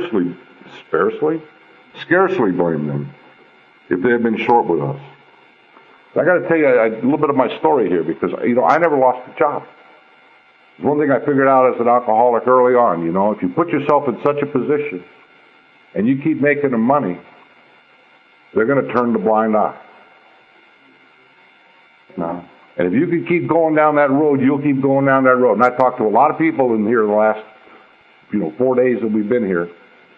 Speaker 2: scarcely blame them if they have been short with us. I got to tell you a little bit of my story here because, I never lost a job. It's one thing I figured out as an alcoholic early on, if you put yourself in such a position and you keep making them money, they're going to turn the blind eye. No. And if you can keep going down that road, you'll keep going down that road. And I talked to a lot of people in here the last, 4 days that we've been here.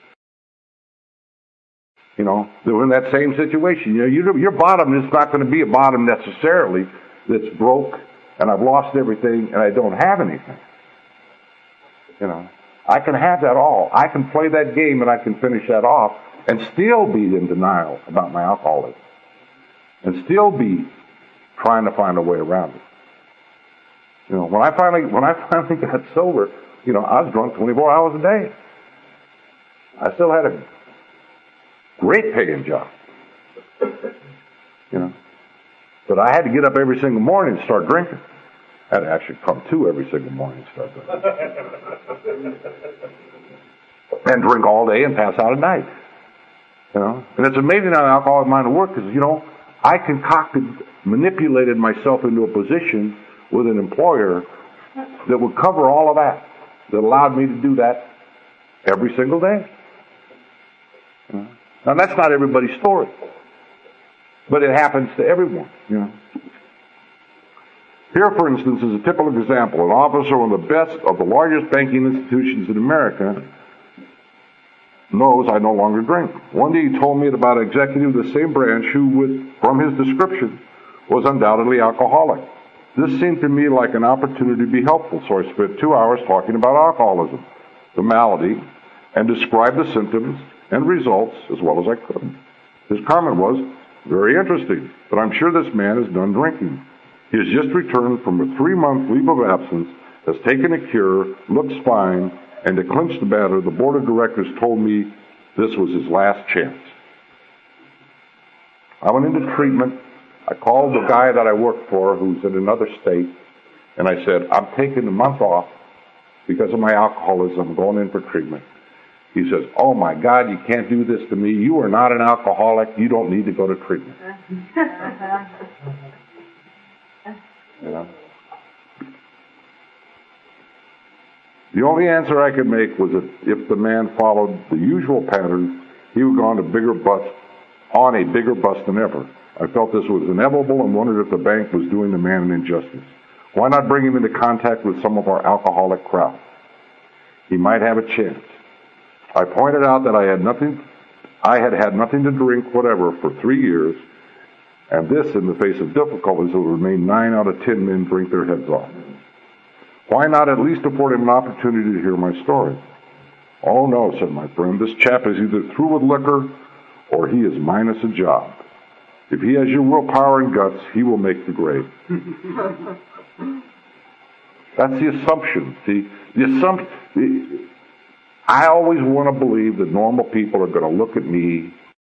Speaker 2: They're in that same situation. Your bottom is not going to be a bottom necessarily that's broke and I've lost everything and I don't have anything. I can have that all. I can play that game and I can finish that off. and still be in denial about my alcoholism, and still be trying to find a way around it. You know, when I finally got sober, you know, I was drunk 24 hours a day. I still had a great paying job. You know, but I had to get up every single morning and start drinking. I had to actually come to every single morning and start drinking. And drink all day and pass out at night. You know, and it's amazing how an alcoholic mind will work, because, you know, I manipulated myself into a position with an employer that would cover all of that allowed me to do that every single day. You know? Now, that's not everybody's story, but it happens to everyone. You know. Here, for instance, is a typical example. An officer of the best of the largest banking institutions in America knows I no longer drink. One day he told me about an executive of the same branch who, from his description, was undoubtedly alcoholic. This seemed to me like an opportunity to be helpful, so I spent 2 hours talking about alcoholism, the malady, and described the symptoms and results as well as I could. His comment was, "Very interesting, but I'm sure this man is done drinking. He has just returned from a 3-month leave of absence, has taken a cure, looks fine, and to clinch the matter, the board of directors told me this was his last chance." I went into treatment. I called the guy that I worked for, who's in another state, and I said, "I'm taking a month off because of my alcoholism. I'm going in for treatment." He says, "Oh my God, you can't do this to me. You are not an alcoholic. You don't need to go to treatment." You know? The only answer I could make was that if the man followed the usual pattern, he would go on a bigger bust than ever. I felt this was inevitable and wondered if the bank was doing the man an injustice. Why not bring him into contact with some of our alcoholic crowd? He might have a chance. I pointed out that I had had nothing to drink whatever for 3 years, and this in the face of difficulties that would remain 9 out of 10 men drink their heads off. Why not at least afford him an opportunity to hear my story? "Oh no," said my friend, "this chap is either through with liquor or he is minus a job. If he has your willpower and guts, he will make the grade." That's the assumption. See, the assumption. I always want to believe that normal people are going to look at me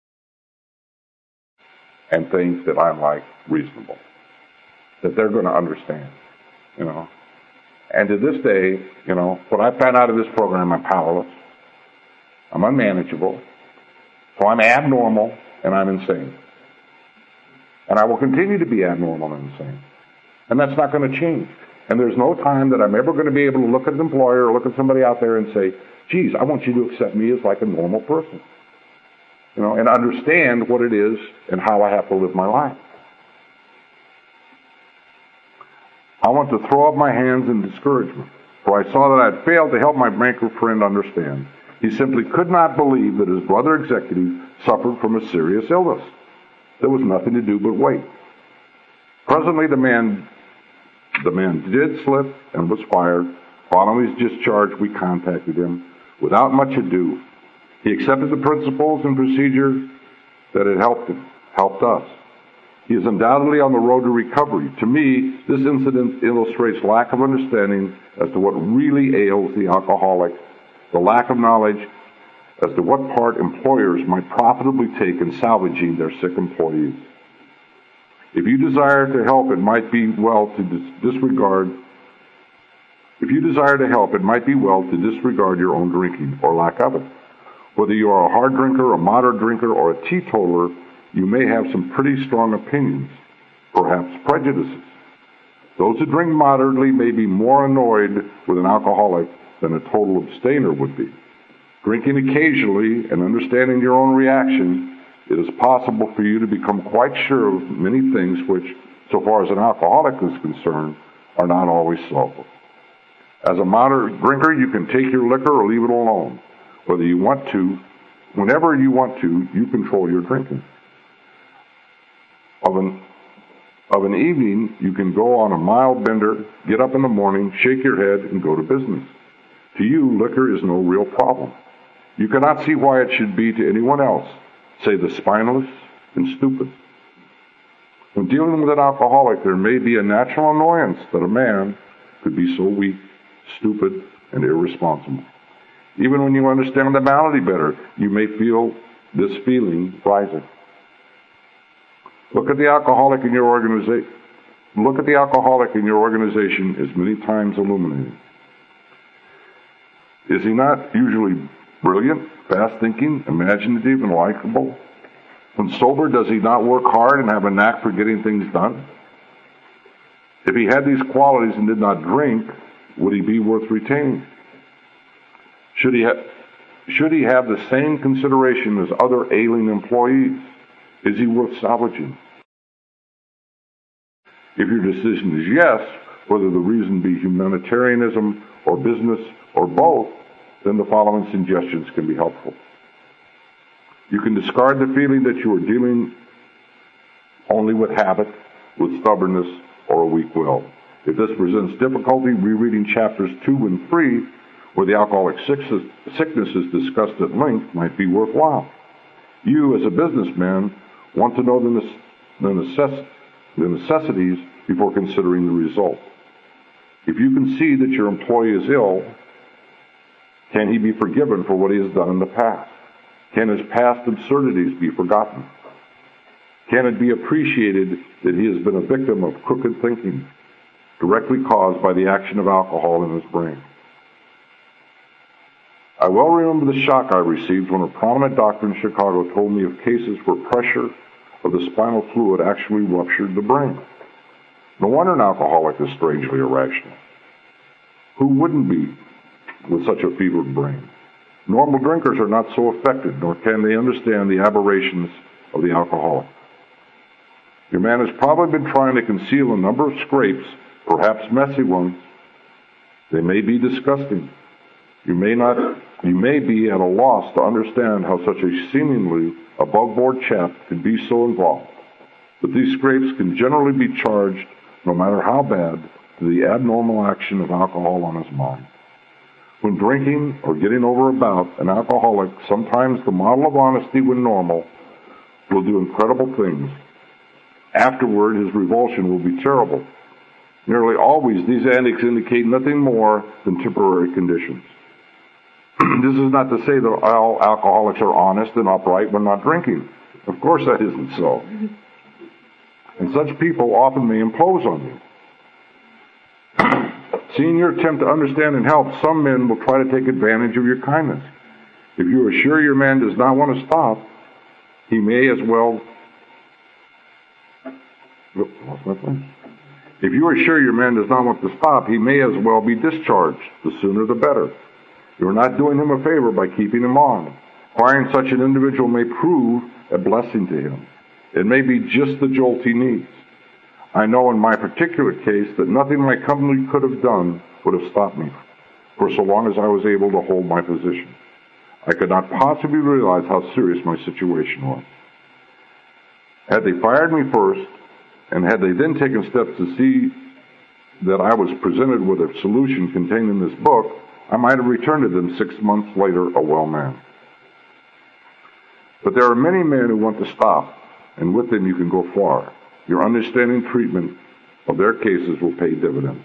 Speaker 2: and think that I'm like reasonable, that they're going to understand, you know. And to this day, you know, what I found out of this program, I'm powerless, I'm unmanageable, so I'm abnormal and I'm insane. And I will continue to be abnormal and insane. And that's not going to change. And there's no time that I'm ever going to be able to look at an employer or look at somebody out there and say, "Geez, I want you to accept me as like a normal person." You know, and understand what it is and how I have to live my life. I want to throw up my hands in discouragement, for I saw that I had failed to help my banker friend understand. He simply could not believe that his brother executive suffered from a serious illness. There was nothing to do but wait. Presently, the man did slip and was fired. Following his discharge, we contacted him. Without much ado, he accepted the principles and procedures that had helped us. He is undoubtedly on the road to recovery. To me, this incident illustrates lack of understanding as to what really ails the alcoholic, the lack of knowledge as to what part employers might profitably take in salvaging their sick employees. If you desire to help, it might be well to disregard your own drinking or lack of it. Whether you are a hard drinker, a moderate drinker, or a teetotaler, you may have some pretty strong opinions, perhaps prejudices. Those who drink moderately may be more annoyed with an alcoholic than a total abstainer would be. Drinking occasionally and understanding your own reaction, it is possible for you to become quite sure of many things which, so far as an alcoholic is concerned, are not always so. As a moderate drinker, you can take your liquor or leave it alone. Whether you want to, whenever you want to, you control your drinking. Of an evening, you can go on a mild bender, get up in the morning, shake your head, and go to business. To you, liquor is no real problem. You cannot see why it should be to anyone else, say the spineless and stupid. When dealing with an alcoholic, there may be a natural annoyance that a man could be so weak, stupid, and irresponsible. Even when you understand the malady better, you may feel this feeling rising. Look at the alcoholic in your organization. Look at the alcoholic in your organization as many times illuminated. Is he not usually brilliant, fast-thinking, imaginative, and likable? When sober, does he not work hard and have a knack for getting things done? If he had these qualities and did not drink, would he be worth retaining? Should he have the same consideration as other ailing employees? Is he worth salvaging? If your decision is yes, whether the reason be humanitarianism or business or both, then the following suggestions can be helpful. You can discard the feeling that you are dealing only with habit, with stubbornness, or a weak will. If this presents difficulty, rereading chapters 2 and 3, where the alcoholic sickness is discussed at length, might be worthwhile. You, as a businessman, want to know the necessities before considering the result. If you can see that your employee is ill, can he be forgiven for what he has done in the past? Can his past absurdities be forgotten? Can it be appreciated that he has been a victim of crooked thinking, directly caused by the action of alcohol in his brain? I well remember the shock I received when a prominent doctor in Chicago told me of cases where pressure of the spinal fluid actually ruptured the brain. No wonder an alcoholic is strangely irrational. Who wouldn't be with such a fevered brain? Normal drinkers are not so affected, nor can they understand the aberrations of the alcoholic. Your man has probably been trying to conceal a number of scrapes, perhaps messy ones. They may be disgusting. You may be at a loss to understand how such a seemingly above-board chap could be so involved. But these scrapes can generally be charged, no matter how bad, to the abnormal action of alcohol on his mind. When drinking or getting over a bout, an alcoholic, sometimes the model of honesty when normal, will do incredible things. Afterward, his revulsion will be terrible. Nearly always, these antics indicate nothing more than temporary conditions. This is not to say that all alcoholics are honest and upright when not drinking. Of course that isn't so. And such people often may impose on you. Seeing your attempt to understand and help, some men will try to take advantage of your kindness. If you are sure your man does not want to stop, he may as well... If you are sure your man does not want to stop, he may as well be discharged. The sooner the better. You are not doing him a favor by keeping him on. Firing such an individual may prove a blessing to him. It may be just the jolt he needs. I know in my particular case that nothing my company could have done would have stopped me for so long as I was able to hold my position. I could not possibly realize how serious my situation was. Had they fired me first, and had they then taken steps to see that I was presented with a solution contained in this book, I might have returned to them 6 months later a well man. But there are many men who want to stop, and with them you can go far. Your understanding treatment of their cases will pay dividends.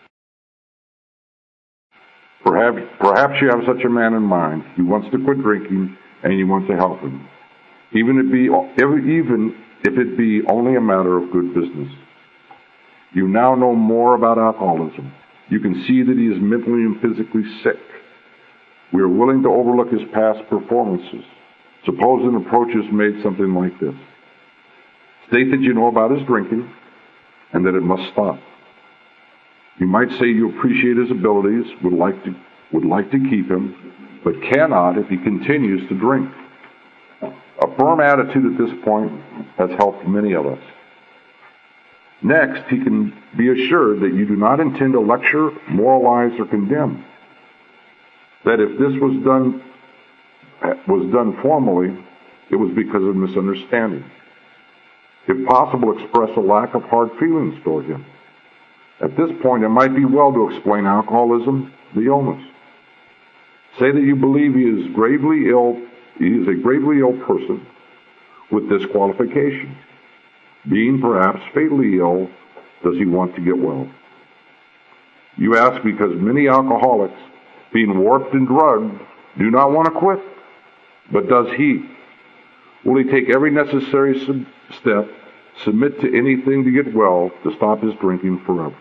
Speaker 2: Perhaps you have such a man in mind. He wants to quit drinking, and you want to help him, even if it be only a matter of good business. You now know more about alcoholism. You can see that he is mentally and physically sick. We are willing to overlook his past performances. Suppose an approach is made something like this. State that you know about his drinking and that it must stop. You might say you appreciate his abilities, would like to keep him, but cannot if he continues to drink. A firm attitude at this point has helped many of us. Next, he can be assured that you do not intend to lecture, moralize, or condemn. That if this was done formally, it was because of misunderstanding. If possible, express a lack of hard feelings toward him. At this point, it might be well to explain alcoholism, the illness.
Speaker 3: Say that you believe he is gravely ill. He is a gravely ill person with this qualification. Being perhaps fatally ill, does he want to get well? You ask because many alcoholics, being warped and drugged, do not want to quit. But does he? Will he take every necessary step, submit to anything to get well, to stop his drinking forever?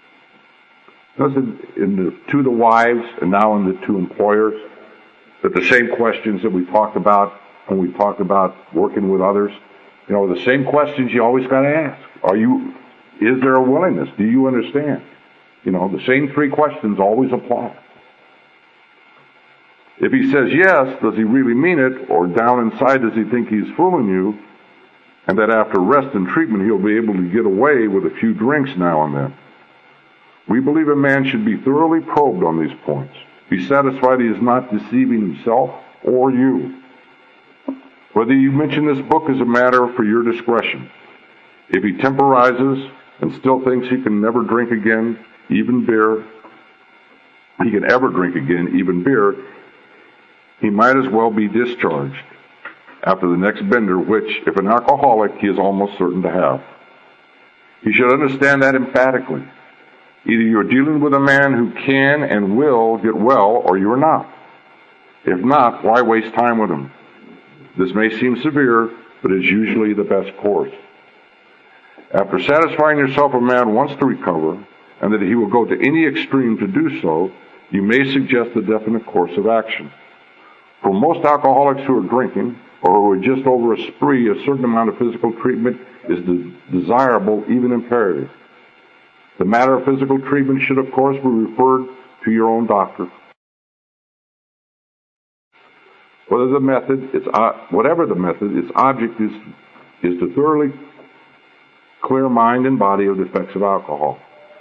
Speaker 3: To the wives and now in the two employers, that the same questions that we talked about when we talked about working with others, the same questions you always got to ask. Is there a willingness? Do you understand? The same three questions always apply. If he says yes, does he really mean it? Or down inside, does he think he's fooling you? And that after rest and treatment, he'll be able to get away with a few drinks now and then. We believe a man should be thoroughly probed on these points. Be satisfied he is not deceiving himself or you. Whether you mention this book is a matter for your discretion. If he temporizes and still thinks he can never drink again, even beer, he might as well be discharged after the next bender, which, if an alcoholic, he is almost certain to have. He should understand that emphatically. Either you're dealing with a man who can and will get well, or you're not. If not, why waste time with him? This may seem severe, but is usually the best course. After satisfying yourself a man wants to recover, and that he will go to any extreme to do so, you may suggest a definite course of action. For most alcoholics who are drinking, or who are just over a spree, a certain amount of physical treatment is desirable, even imperative. The matter of physical treatment should, of course, be referred to your own doctor. Whatever the method, its object is to thoroughly clear mind and body of the effects of alcohol.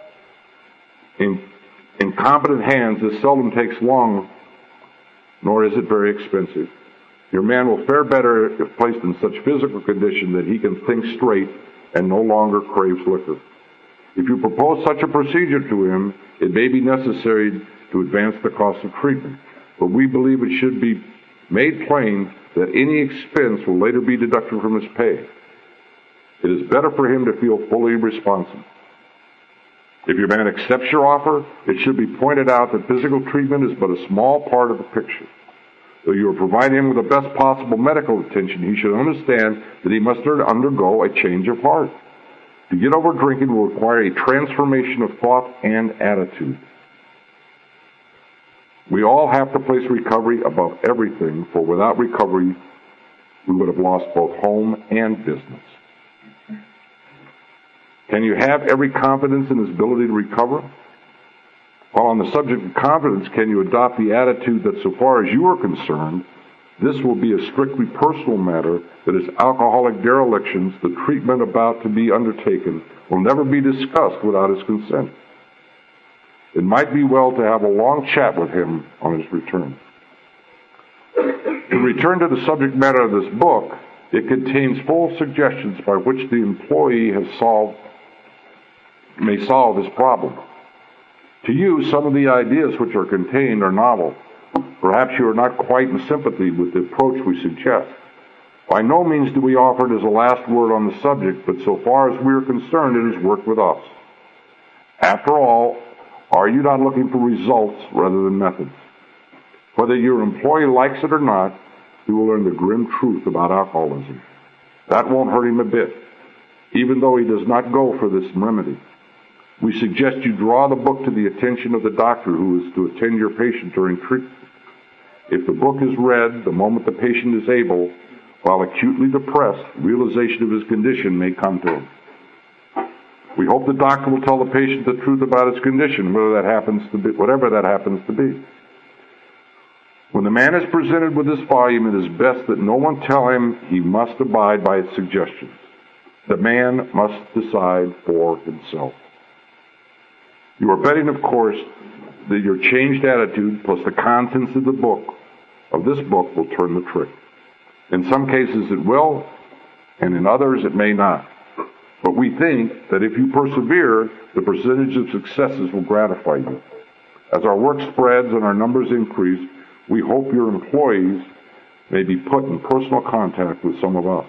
Speaker 3: In competent hands, this seldom takes long, nor is it very expensive. Your man will fare better if placed in such physical condition that he can think straight and no longer craves liquor. If you propose such a procedure to him, it may be necessary to advance the cost of treatment, but we believe it should be made plain that any expense will later be deducted from his pay. It is better for him to feel fully responsible. If your man accepts your offer, it should be pointed out that physical treatment is but a small part of the picture. Though you are providing him with the best possible medical attention, he should understand that he must undergo a change of heart. To get over drinking will require a transformation of thought and attitude. We all have to place recovery above everything, for without recovery, we would have lost both home and business. Can you have every confidence in his ability to recover? While on the subject of confidence, can you adopt the attitude that so far as you are concerned, this will be a strictly personal matter, that his alcoholic derelictions, the treatment about to be undertaken, will never be discussed without his consent? It might be well to have a long chat with him on his return. To return to the subject matter of this book, it contains full suggestions by which the employee may solve this problem. To you, some of the ideas which are contained are novel. Perhaps you are not quite in sympathy with the approach we suggest. By no means do we offer it as a last word on the subject, but so far as we are concerned, it has worked with us. After all, are you not looking for results rather than methods? Whether your employee likes it or not, he will learn the grim truth about alcoholism. That won't hurt him a bit, even though he does not go for this remedy. We suggest you draw the book to the attention of the doctor who is to attend your patient during treatment. If the book is read the moment the patient is able, while acutely depressed, realization of his condition may come to him. We hope the doctor will tell the patient the truth about his condition, whatever that happens to be. When the man is presented with this volume, it is best that no one tell him he must abide by its suggestions. The man must decide for himself. You are betting, of course, that your changed attitude plus the contents of this book will turn the trick. In some cases it will, and in others it may not. But we think that if you persevere, the percentage of successes will gratify you. As our work spreads and our numbers increase, We hope your employees may be put in personal contact with some of us.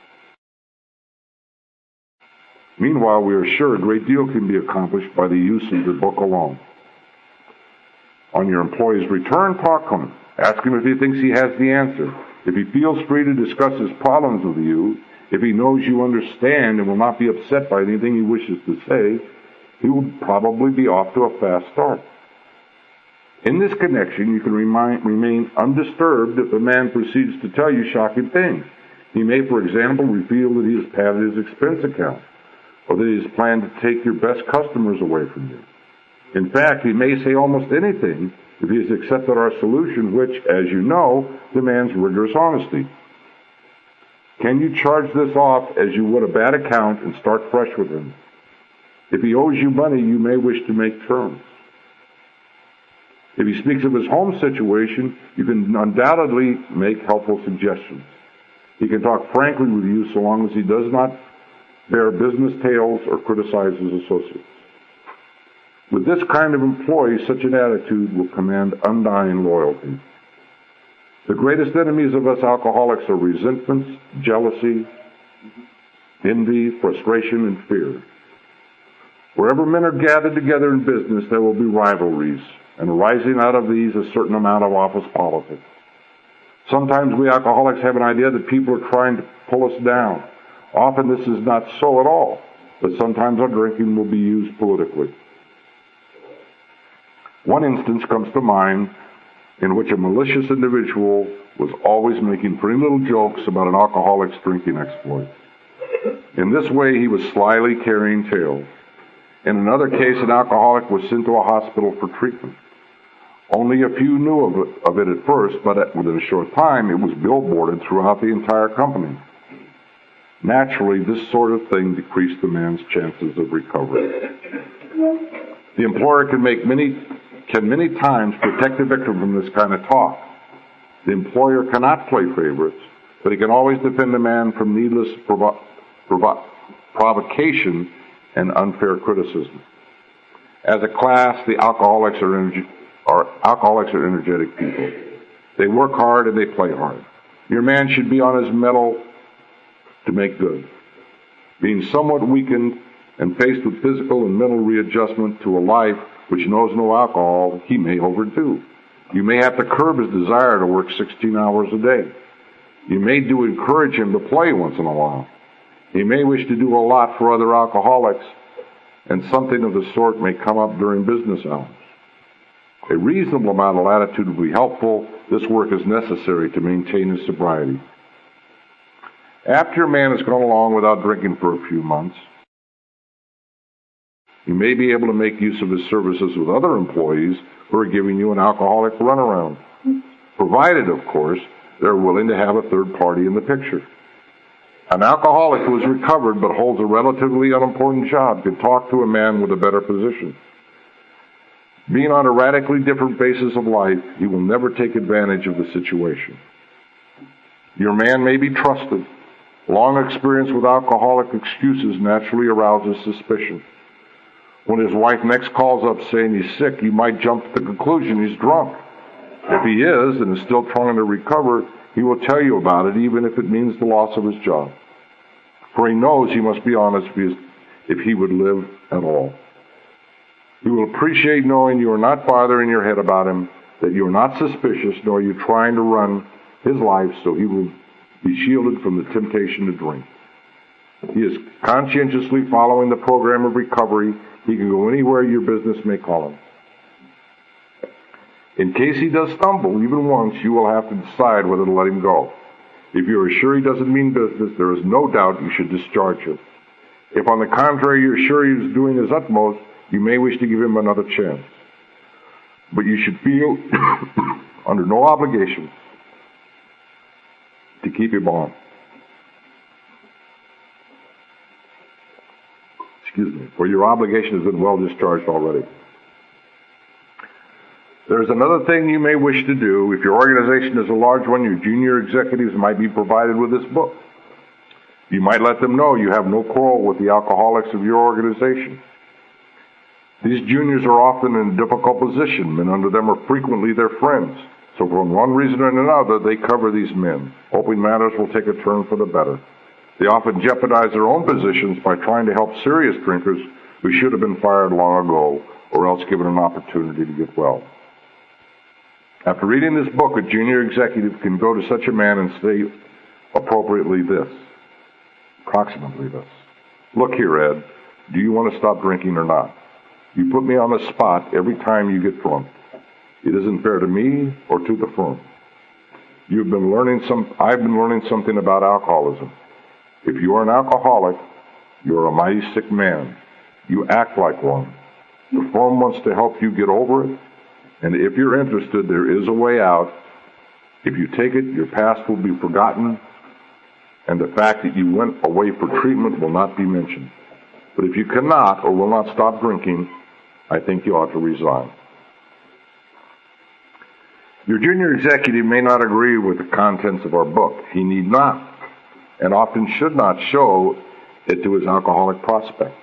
Speaker 3: Meanwhile, we are sure a great deal can be accomplished by the use of the book alone. On your employee's return, talk to him. Ask him if he thinks he has the answer. If he feels free to discuss his problems with you, if he knows you understand and will not be upset by anything he wishes to say, he will probably be off to a fast start. In this connection, you can remain undisturbed if the man proceeds to tell you shocking things. He may, for example, reveal that he has padded his expense account, or that he has planned to take your best customers away from you. In fact, he may say almost anything if he has accepted our solution, which, as you know, demands rigorous honesty. Can you charge this off as you would a bad account and start fresh with him? If he owes you money, you may wish to make terms. If he speaks of his home situation, you can undoubtedly make helpful suggestions. He can talk frankly with you so long as he does not bear business tales or criticize his associates. With this kind of employee, such an attitude will command undying loyalty. The greatest enemies of us alcoholics are resentments, jealousy, envy, frustration, and fear. Wherever men are gathered together in business, there will be rivalries, and arising out of these a certain amount of office politics. Sometimes we alcoholics have an idea that people are trying to pull us down. Often this is not so at all, but sometimes our drinking will be used politically. One instance comes to mind in which a malicious individual was always making pretty little jokes about an alcoholic's drinking exploits. In this way, he was slyly carrying tales. In another case, an alcoholic was sent to a hospital for treatment. Only a few knew of it at first, but within a short time, it was billboarded throughout the entire company. Naturally, this sort of thing decreased the man's chances of recovery. The employer can many times protect the victim from this kind of talk. The employer cannot play favorites, but he can always defend a man from needless provocation and unfair criticism. As a class, the alcoholics are energetic people. They work hard and they play hard. Your man should be on his mettle to make good. Being somewhat weakened and faced with physical and mental readjustment to a life which knows no alcohol, he may overdo. You may have to curb his desire to work 16 hours a day. You may encourage him to play once in a while. He may wish to do a lot for other alcoholics, and something of the sort may come up during business hours. A reasonable amount of latitude will be helpful. This work is necessary to maintain his sobriety. After a man has gone along without drinking for a few months, you may be able to make use of his services with other employees who are giving you an alcoholic runaround, provided, of course, they're willing to have a third party in the picture. An alcoholic who is recovered but holds a relatively unimportant job can talk to a man with a better position. Being on a radically different basis of life, he will never take advantage of the situation. Your man may be trusted. Long experience with alcoholic excuses naturally arouses suspicion. When his wife next calls up saying he's sick, you might jump to the conclusion he's drunk. If he is and is still trying to recover, he will tell you about it, even if it means the loss of his job. For he knows he must be honest if he would live at all. He will appreciate knowing you are not bothering your head about him, that you are not suspicious, nor are you trying to run his life so he will be shielded from the temptation to drink. He is conscientiously following the program of recovery. He can go anywhere your business may call him. In case he does stumble, even once, you will have to decide whether to let him go. If you are sure he doesn't mean business, there is no doubt you should discharge him. If, on the contrary, you're sure he is doing his utmost, you may wish to give him another chance. But you should feel under no obligation to keep him on. For your obligation has been well discharged already. There's another thing you may wish to do. If your organization is a large one, your junior executives might be provided with this book. You might let them know you have no quarrel with the alcoholics of your organization. These juniors are often in a difficult position. Men under them are frequently their friends. So for one reason or another, they cover these men, hoping matters will take a turn for the better. They often jeopardize their own positions by trying to help serious drinkers who should have been fired long ago or else given an opportunity to get well. After reading this book, a junior executive can go to such a man and say appropriately approximately this. Look here, Ed, do you want to stop drinking or not? You put me on the spot every time you get drunk. It isn't fair to me or to the firm. I've been learning something about alcoholism. If you are an alcoholic, you are a mighty sick man. You act like one. The firm wants to help you get over it, and if you're interested, there is a way out. If you take it, your past will be forgotten, and the fact that you went away for treatment will not be mentioned. But if you cannot or will not stop drinking, I think you ought to resign. Your junior executive may not agree with the contents of our book. He need not, and often should not, show it to his alcoholic prospect.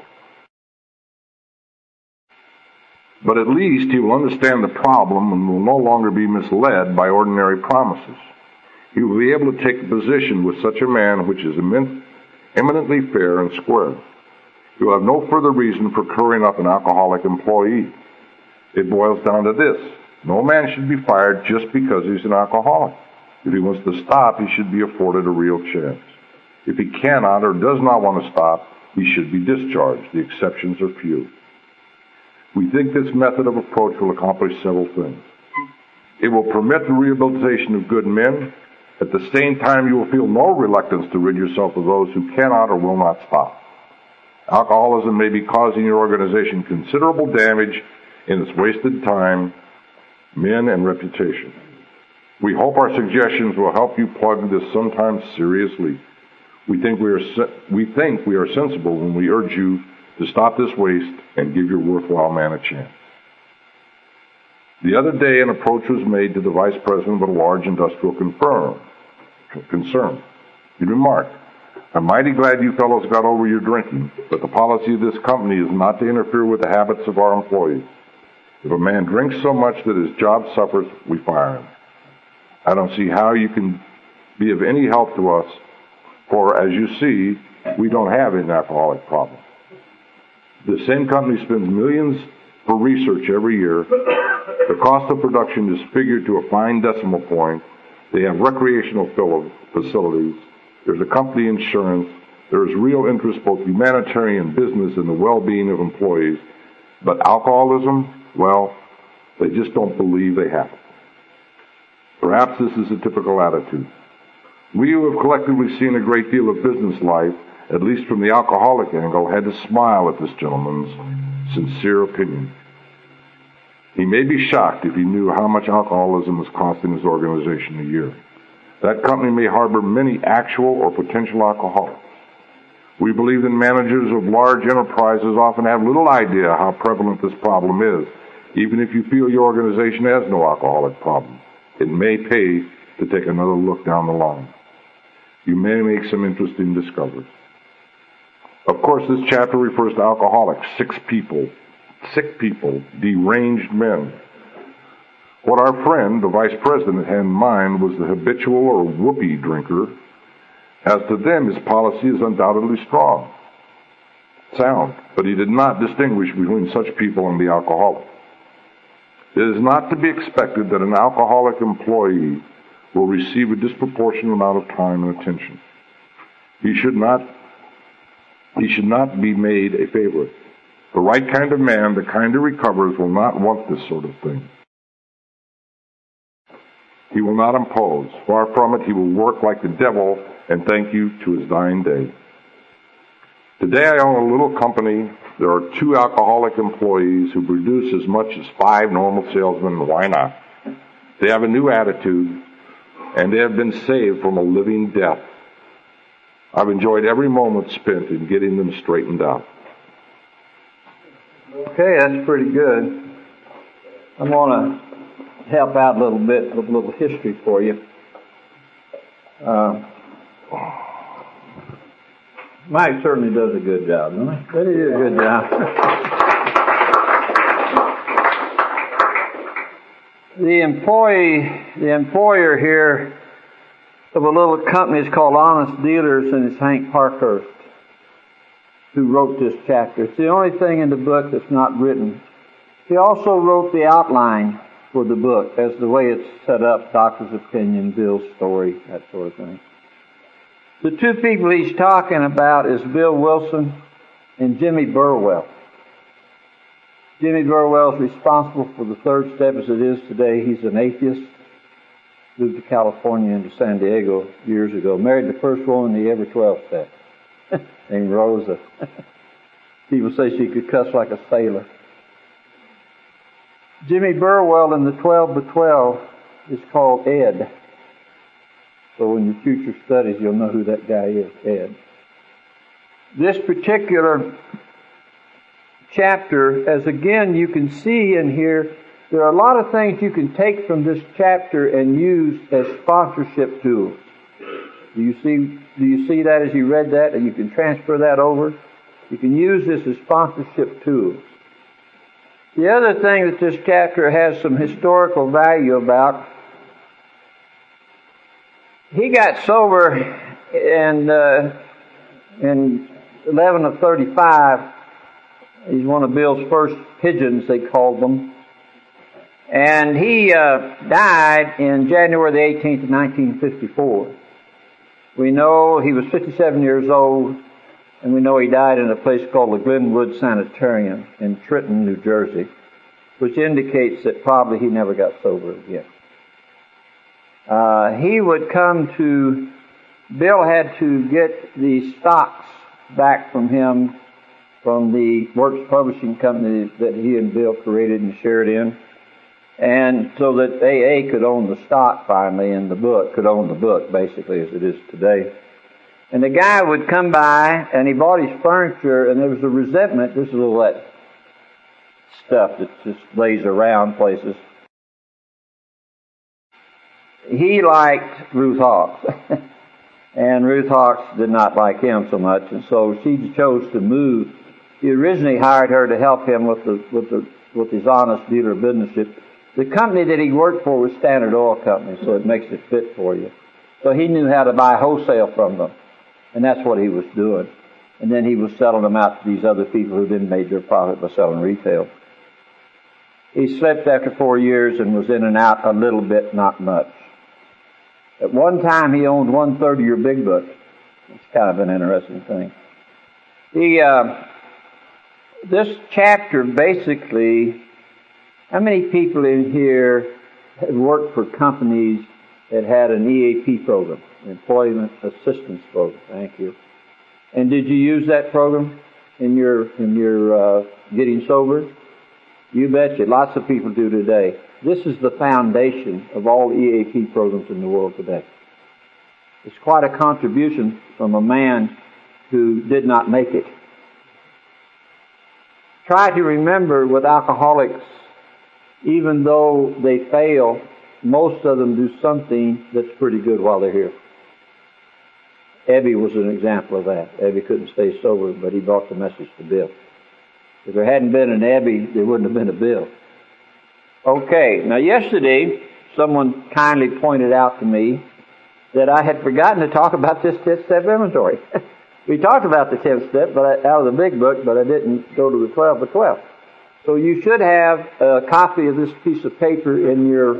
Speaker 3: But at least he will understand the problem and will no longer be misled by ordinary promises. He will be able to take a position with such a man which is eminently fair and square. He will have no further reason for currying up an alcoholic employee. It boils down to this. No man should be fired just because he's an alcoholic. If he wants to stop, he should be afforded a real chance. If he cannot or does not want to stop, he should be discharged. The exceptions are few. We think this method of approach will accomplish several things. It will permit the rehabilitation of good men. At the same time, you will feel no reluctance to rid yourself of those who cannot or will not stop. Alcoholism may be causing your organization considerable damage in its wasted time, men, and reputation. We hope our suggestions will help you plug this sometimes serious leak. We think we are sensible when we urge you to stop this waste and give your worthwhile man a chance. The other day, an approach was made to the vice president of a large industrial concern. He remarked, "I'm mighty glad you fellows got over your drinking, but the policy of this company is not to interfere with the habits of our employees. If a man drinks so much that his job suffers, we fire him. I don't see how you can be of any help to us, for as you see, we don't have an alcoholic problem. The same company spends millions for research every year. The cost of production is figured to a fine decimal point. They have recreational facilities. There's a company insurance. There is real interest, both humanitarian business and the well-being of employees. But alcoholism, well, they just don't believe they have it." Perhaps this is a typical attitude. We who have collectively seen a great deal of business life, at least from the alcoholic angle, had to smile at this gentleman's sincere opinion. He may be shocked if he knew how much alcoholism is costing his organization a year. That company may harbor many actual or potential alcoholics. We believe that managers of large enterprises often have little idea how prevalent this problem is. Even if you feel your organization has no alcoholic problem, it may pay to take another look down the line. You may make some interesting discoveries. Of course, this chapter refers to alcoholics, sick people, deranged men. What our friend, the vice president, had in mind was the habitual or whoopee drinker. As to them, his policy is undoubtedly sound, but he did not distinguish between such people and the alcoholic. It is not to be expected that an alcoholic employee will receive a disproportionate amount of time and attention. He should not be made a favorite. The right kind of man, the kind who recovers, will not want this sort of thing. He will not impose. Far from it, he will work like the devil and thank you to his dying day. Today I own a little company. There are 2 alcoholic employees who produce as much as 5 normal salesmen. Why not? They have a new attitude, and they have been saved from a living death. I've enjoyed every moment spent in getting them straightened out.
Speaker 1: Okay, that's pretty good. I want to help out a little bit with a little history for you. Mike certainly does a good job, doesn't he? But he did a good job. The employer here of a little company is called Honest Dealers, and it's Hank Parkhurst who wrote this chapter. It's the only thing in the book that's not written. He also wrote the outline for the book as the way it's set up, doctor's opinion, Bill's story, that sort of thing. The two people he's talking about is Bill Wilson and Jimmy Burwell. Jimmy Burwell is responsible for the third step as it is today. He's an atheist. Moved to California and to San Diego years ago. Married the first woman he ever 12-stepped, named Rosa. People say she could cuss like a sailor. Jimmy Burwell in the 12 by 12 is called Ed. So in your future studies, you'll know who that guy is, Ed. This particular chapter, as again you can see in here, there are a lot of things you can take from this chapter and use as sponsorship tools. Do you see that as you read that? And you can transfer that over. You can use this as sponsorship tools. The other thing that this chapter has some historical value about, he got sober in 11 of 35. He's one of Bill's first pigeons, they called them. And he died in January the 18th of 1954. We know he was 57 years old, and we know he died in a place called the Glenwood Sanitarium in Trenton, New Jersey, which indicates that probably he never got sober again. Bill had to get the stocks back from him from the Works Publishing Company that he and Bill created and shared in, and so that AA could own the stock finally, and the book could own the book, basically, as it is today. And the guy would come by, and he bought his furniture, and there was a resentment. This is all that stuff that just lays around places. He liked Ruth Hawks, and Ruth Hawks did not like him so much, and so she chose to move. He originally hired her to help him with his Honest Dealer business. The company that he worked for was Standard Oil Company, so it makes it fit for you. So he knew how to buy wholesale from them, and that's what he was doing. And then he was selling them out to these other people who didn't make their profit by selling retail. He slipped after 4 years and was in and out a little bit, not much. At one time, he owned 1/3 of your big book. It's kind of an interesting thing. This chapter basically, how many people in here have worked for companies that had an EAP program, Employment Assistance Program? Thank you. And did you use that program in your getting sober? You betcha. Lots of people do today. This is the foundation of all EAP programs in the world today. It's quite a contribution from a man who did not make it. Try to remember with alcoholics, even though they fail, most of them do something that's pretty good while they're here. Ebby was an example of that. Ebby couldn't stay sober, but he brought the message to Bill. If there hadn't been an Ebby, there wouldn't have been a Bill. Okay, now yesterday, someone kindly pointed out to me that I had forgotten to talk about this 10-step inventory. We talked about the 10th step out of the big book, but I didn't go to the 12 by 12. So you should have a copy of this piece of paper in your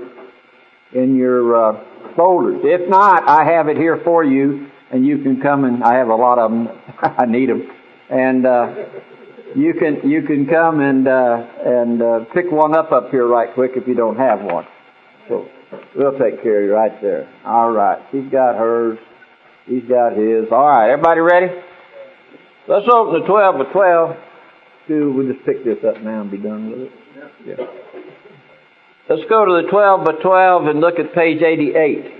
Speaker 1: folders. If not, I have it here for you, and you can come and I have a lot of them. I need them, and you can come and pick one up here right quick if you don't have one. So we'll take care of you right there. All right, she's got hers. He's got his. All right, everybody ready? Let's open the 12 by 12. We'll just pick this up now and be done with it. Yeah. Let's go to the 12 by 12 and look at page 88.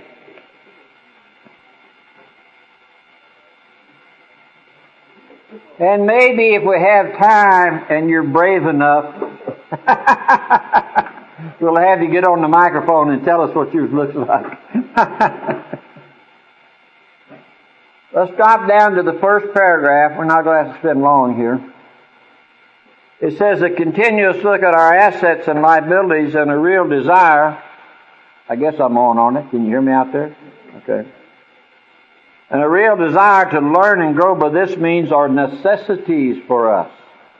Speaker 1: And maybe if we have time and you're brave enough, we'll have you get on the microphone and tell us what yours looks like. Let's drop down to the first paragraph. We're not going to have to spend long here. It says a continuous look at our assets and liabilities and a real desire I guess I'm on, aren't I? Can you hear me out there? Okay. And a real desire to learn and grow by this means are necessities for us.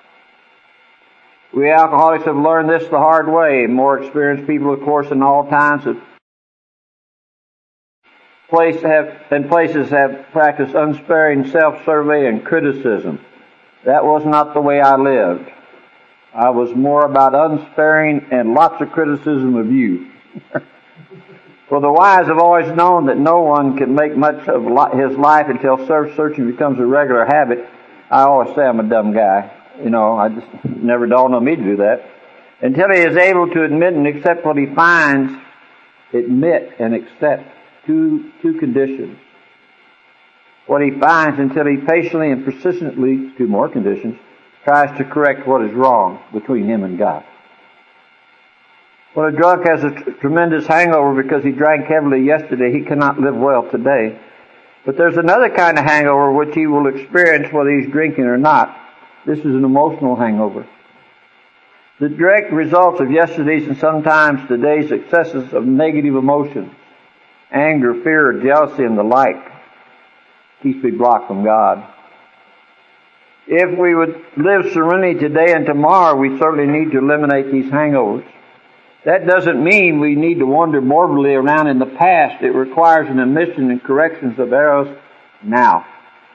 Speaker 1: We alcoholics have learned this the hard way. More experienced people, of course, in all times places have practiced unsparing self-survey and criticism. That was not the way I lived. I was more about unsparing and lots of criticism of you. For the wise have always known that no one can make much of his life until self-searching becomes a regular habit. I always say I'm a dumb guy. I just never dawned on me to do that. Until he is able to admit and accept what he finds, admit and accept two conditions. What he finds until he patiently and persistently, two more conditions, tries to correct what is wrong between him and God. When a drunk has a tremendous hangover because he drank heavily yesterday, he cannot live well today. But there's another kind of hangover which he will experience whether he's drinking or not. This is an emotional hangover. The direct results of yesterday's and sometimes today's excesses of negative emotions, anger, fear, jealousy, and the like, keeps me blocked from God. If we would live serenely today and tomorrow, we certainly need to eliminate these hangovers. That doesn't mean we need to wander morbidly around in the past. It requires an admission and corrections of errors now.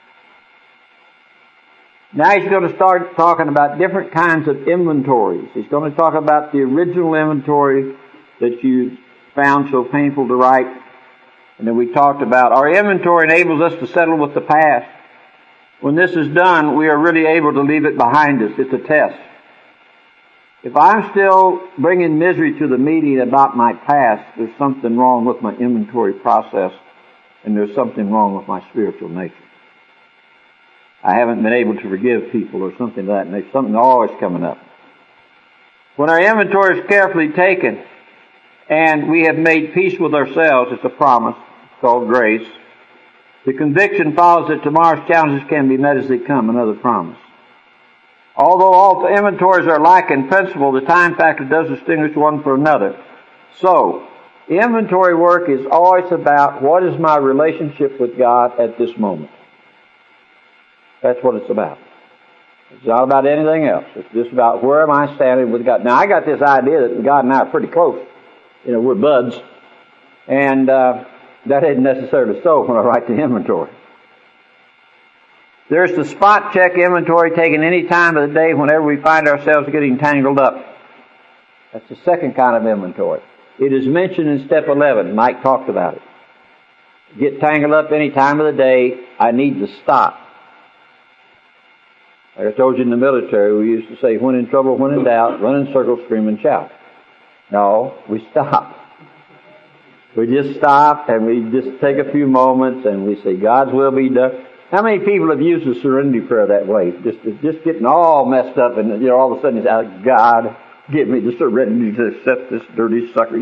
Speaker 1: Now he's going to start talking about different kinds of inventories. He's going to talk about the original inventory that you found so painful to write, and that we talked about. Our inventory enables us to settle with the past. When this is done, we are really able to leave it behind us. It's a test. If I'm still bringing misery to the meeting about my past, there's something wrong with my inventory process, and there's something wrong with my spiritual nature. I haven't been able to forgive people or something like that, and there's something always coming up. When our inventory is carefully taken, and we have made peace with ourselves, it's a promise called grace. The conviction follows that tomorrow's challenges can be met as they come, another promise. Although all inventories are alike in principle, the time factor does distinguish one from another. So, inventory work is always about what is my relationship with God at this moment. That's what it's about. It's not about anything else. It's just about where am I standing with God. Now, I got this idea that God and I are pretty close. We're buds. And that isn't necessarily so when I write the inventory. There's the spot check inventory taken any time of the day whenever we find ourselves getting tangled up. That's the second kind of inventory. It is mentioned in step 11. Mike talked about it. Get tangled up any time of the day. I need to stop. Like I told you in the military, we used to say, when in trouble, when in doubt, run in circles, scream and shout. No, we stop. We just stop and we just take a few moments and we say, God's will be done. How many people have used the serenity prayer that way? Just getting all messed up and all of a sudden it's out, God, give me the serenity to accept this dirty sucker,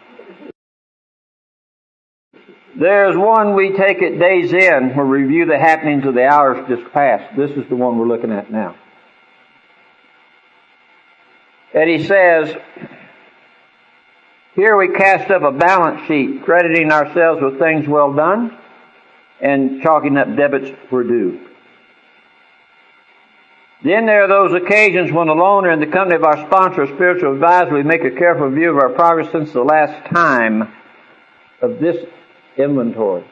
Speaker 1: There's one we take at days in where we review the happenings of the hours just past. This is the one we're looking at now. And he says, here we cast up a balance sheet, crediting ourselves with things well done and chalking up debits for due. Then there are those occasions when alone or in the company of our sponsor or spiritual advisor, we make a careful review of our progress since the last time of this inventory.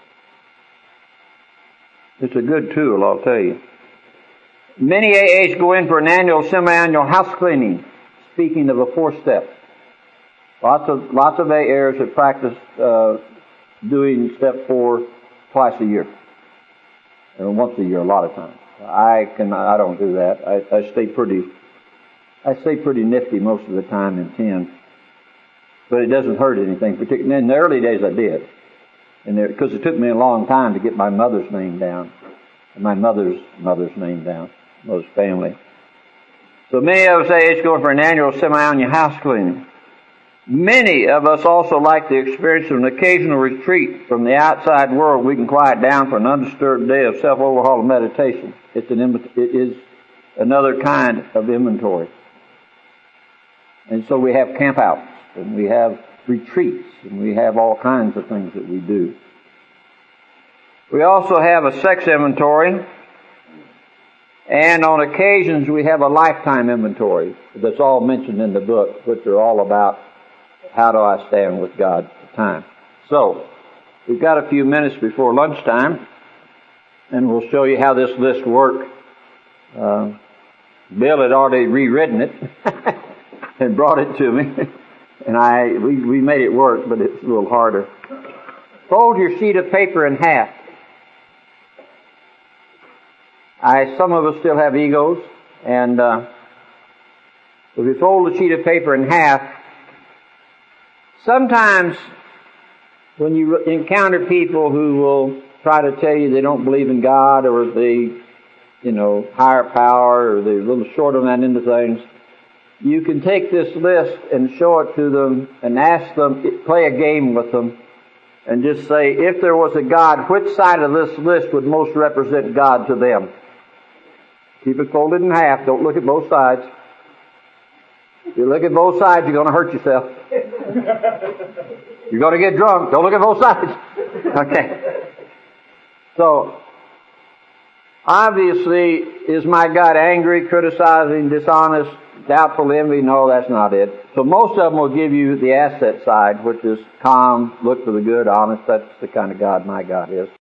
Speaker 1: It's a good tool, I'll tell you. Many AAs go in for an annual, semi-annual house cleaning, speaking of a 4-step. Lots of AAs have practiced doing step 4 twice a year. Or once a year a lot of times. I don't do that. I stay pretty nifty most of the time in 10. But it doesn't hurt anything. Particularly in the early days I did. Because it took me a long time to get my mother's name down. And my mother's name down. Mother's family. So many of us AAs go for an annual, semi-annual house cleaning. Many of us also like the experience of an occasional retreat from the outside world. We can quiet down for an undisturbed day of self-overhaul and meditation. It is another kind of inventory. And so we have campouts, and we have retreats, and we have all kinds of things that we do. We also have a sex inventory, and on occasions we have a lifetime inventory that's all mentioned in the book, which are all about how do I stand with God at the time. So, we've got a few minutes before lunchtime, and we'll show you how this list works. Bill had already rewritten it and brought it to me, and we made it work, but it's a little harder. Fold your sheet of paper in half. Some of us still have egos, and if you fold the sheet of paper in half, sometimes when you encounter people who will try to tell you they don't believe in God, or they, higher power, or they're a little short on that end of things, you can take this list and show it to them and ask them, play a game with them, and just say, if there was a God, which side of this list would most represent God to them? Keep it folded in half. Don't look at both sides. If you look at both sides, you're going to hurt yourself. You're going to get drunk. Don't look at both sides. Okay. So, obviously, is my God angry, criticizing, dishonest, doubtful, envy? No, that's not it. So most of them will give you the asset side, which is calm, look for the good, honest. That's the kind of God my God is.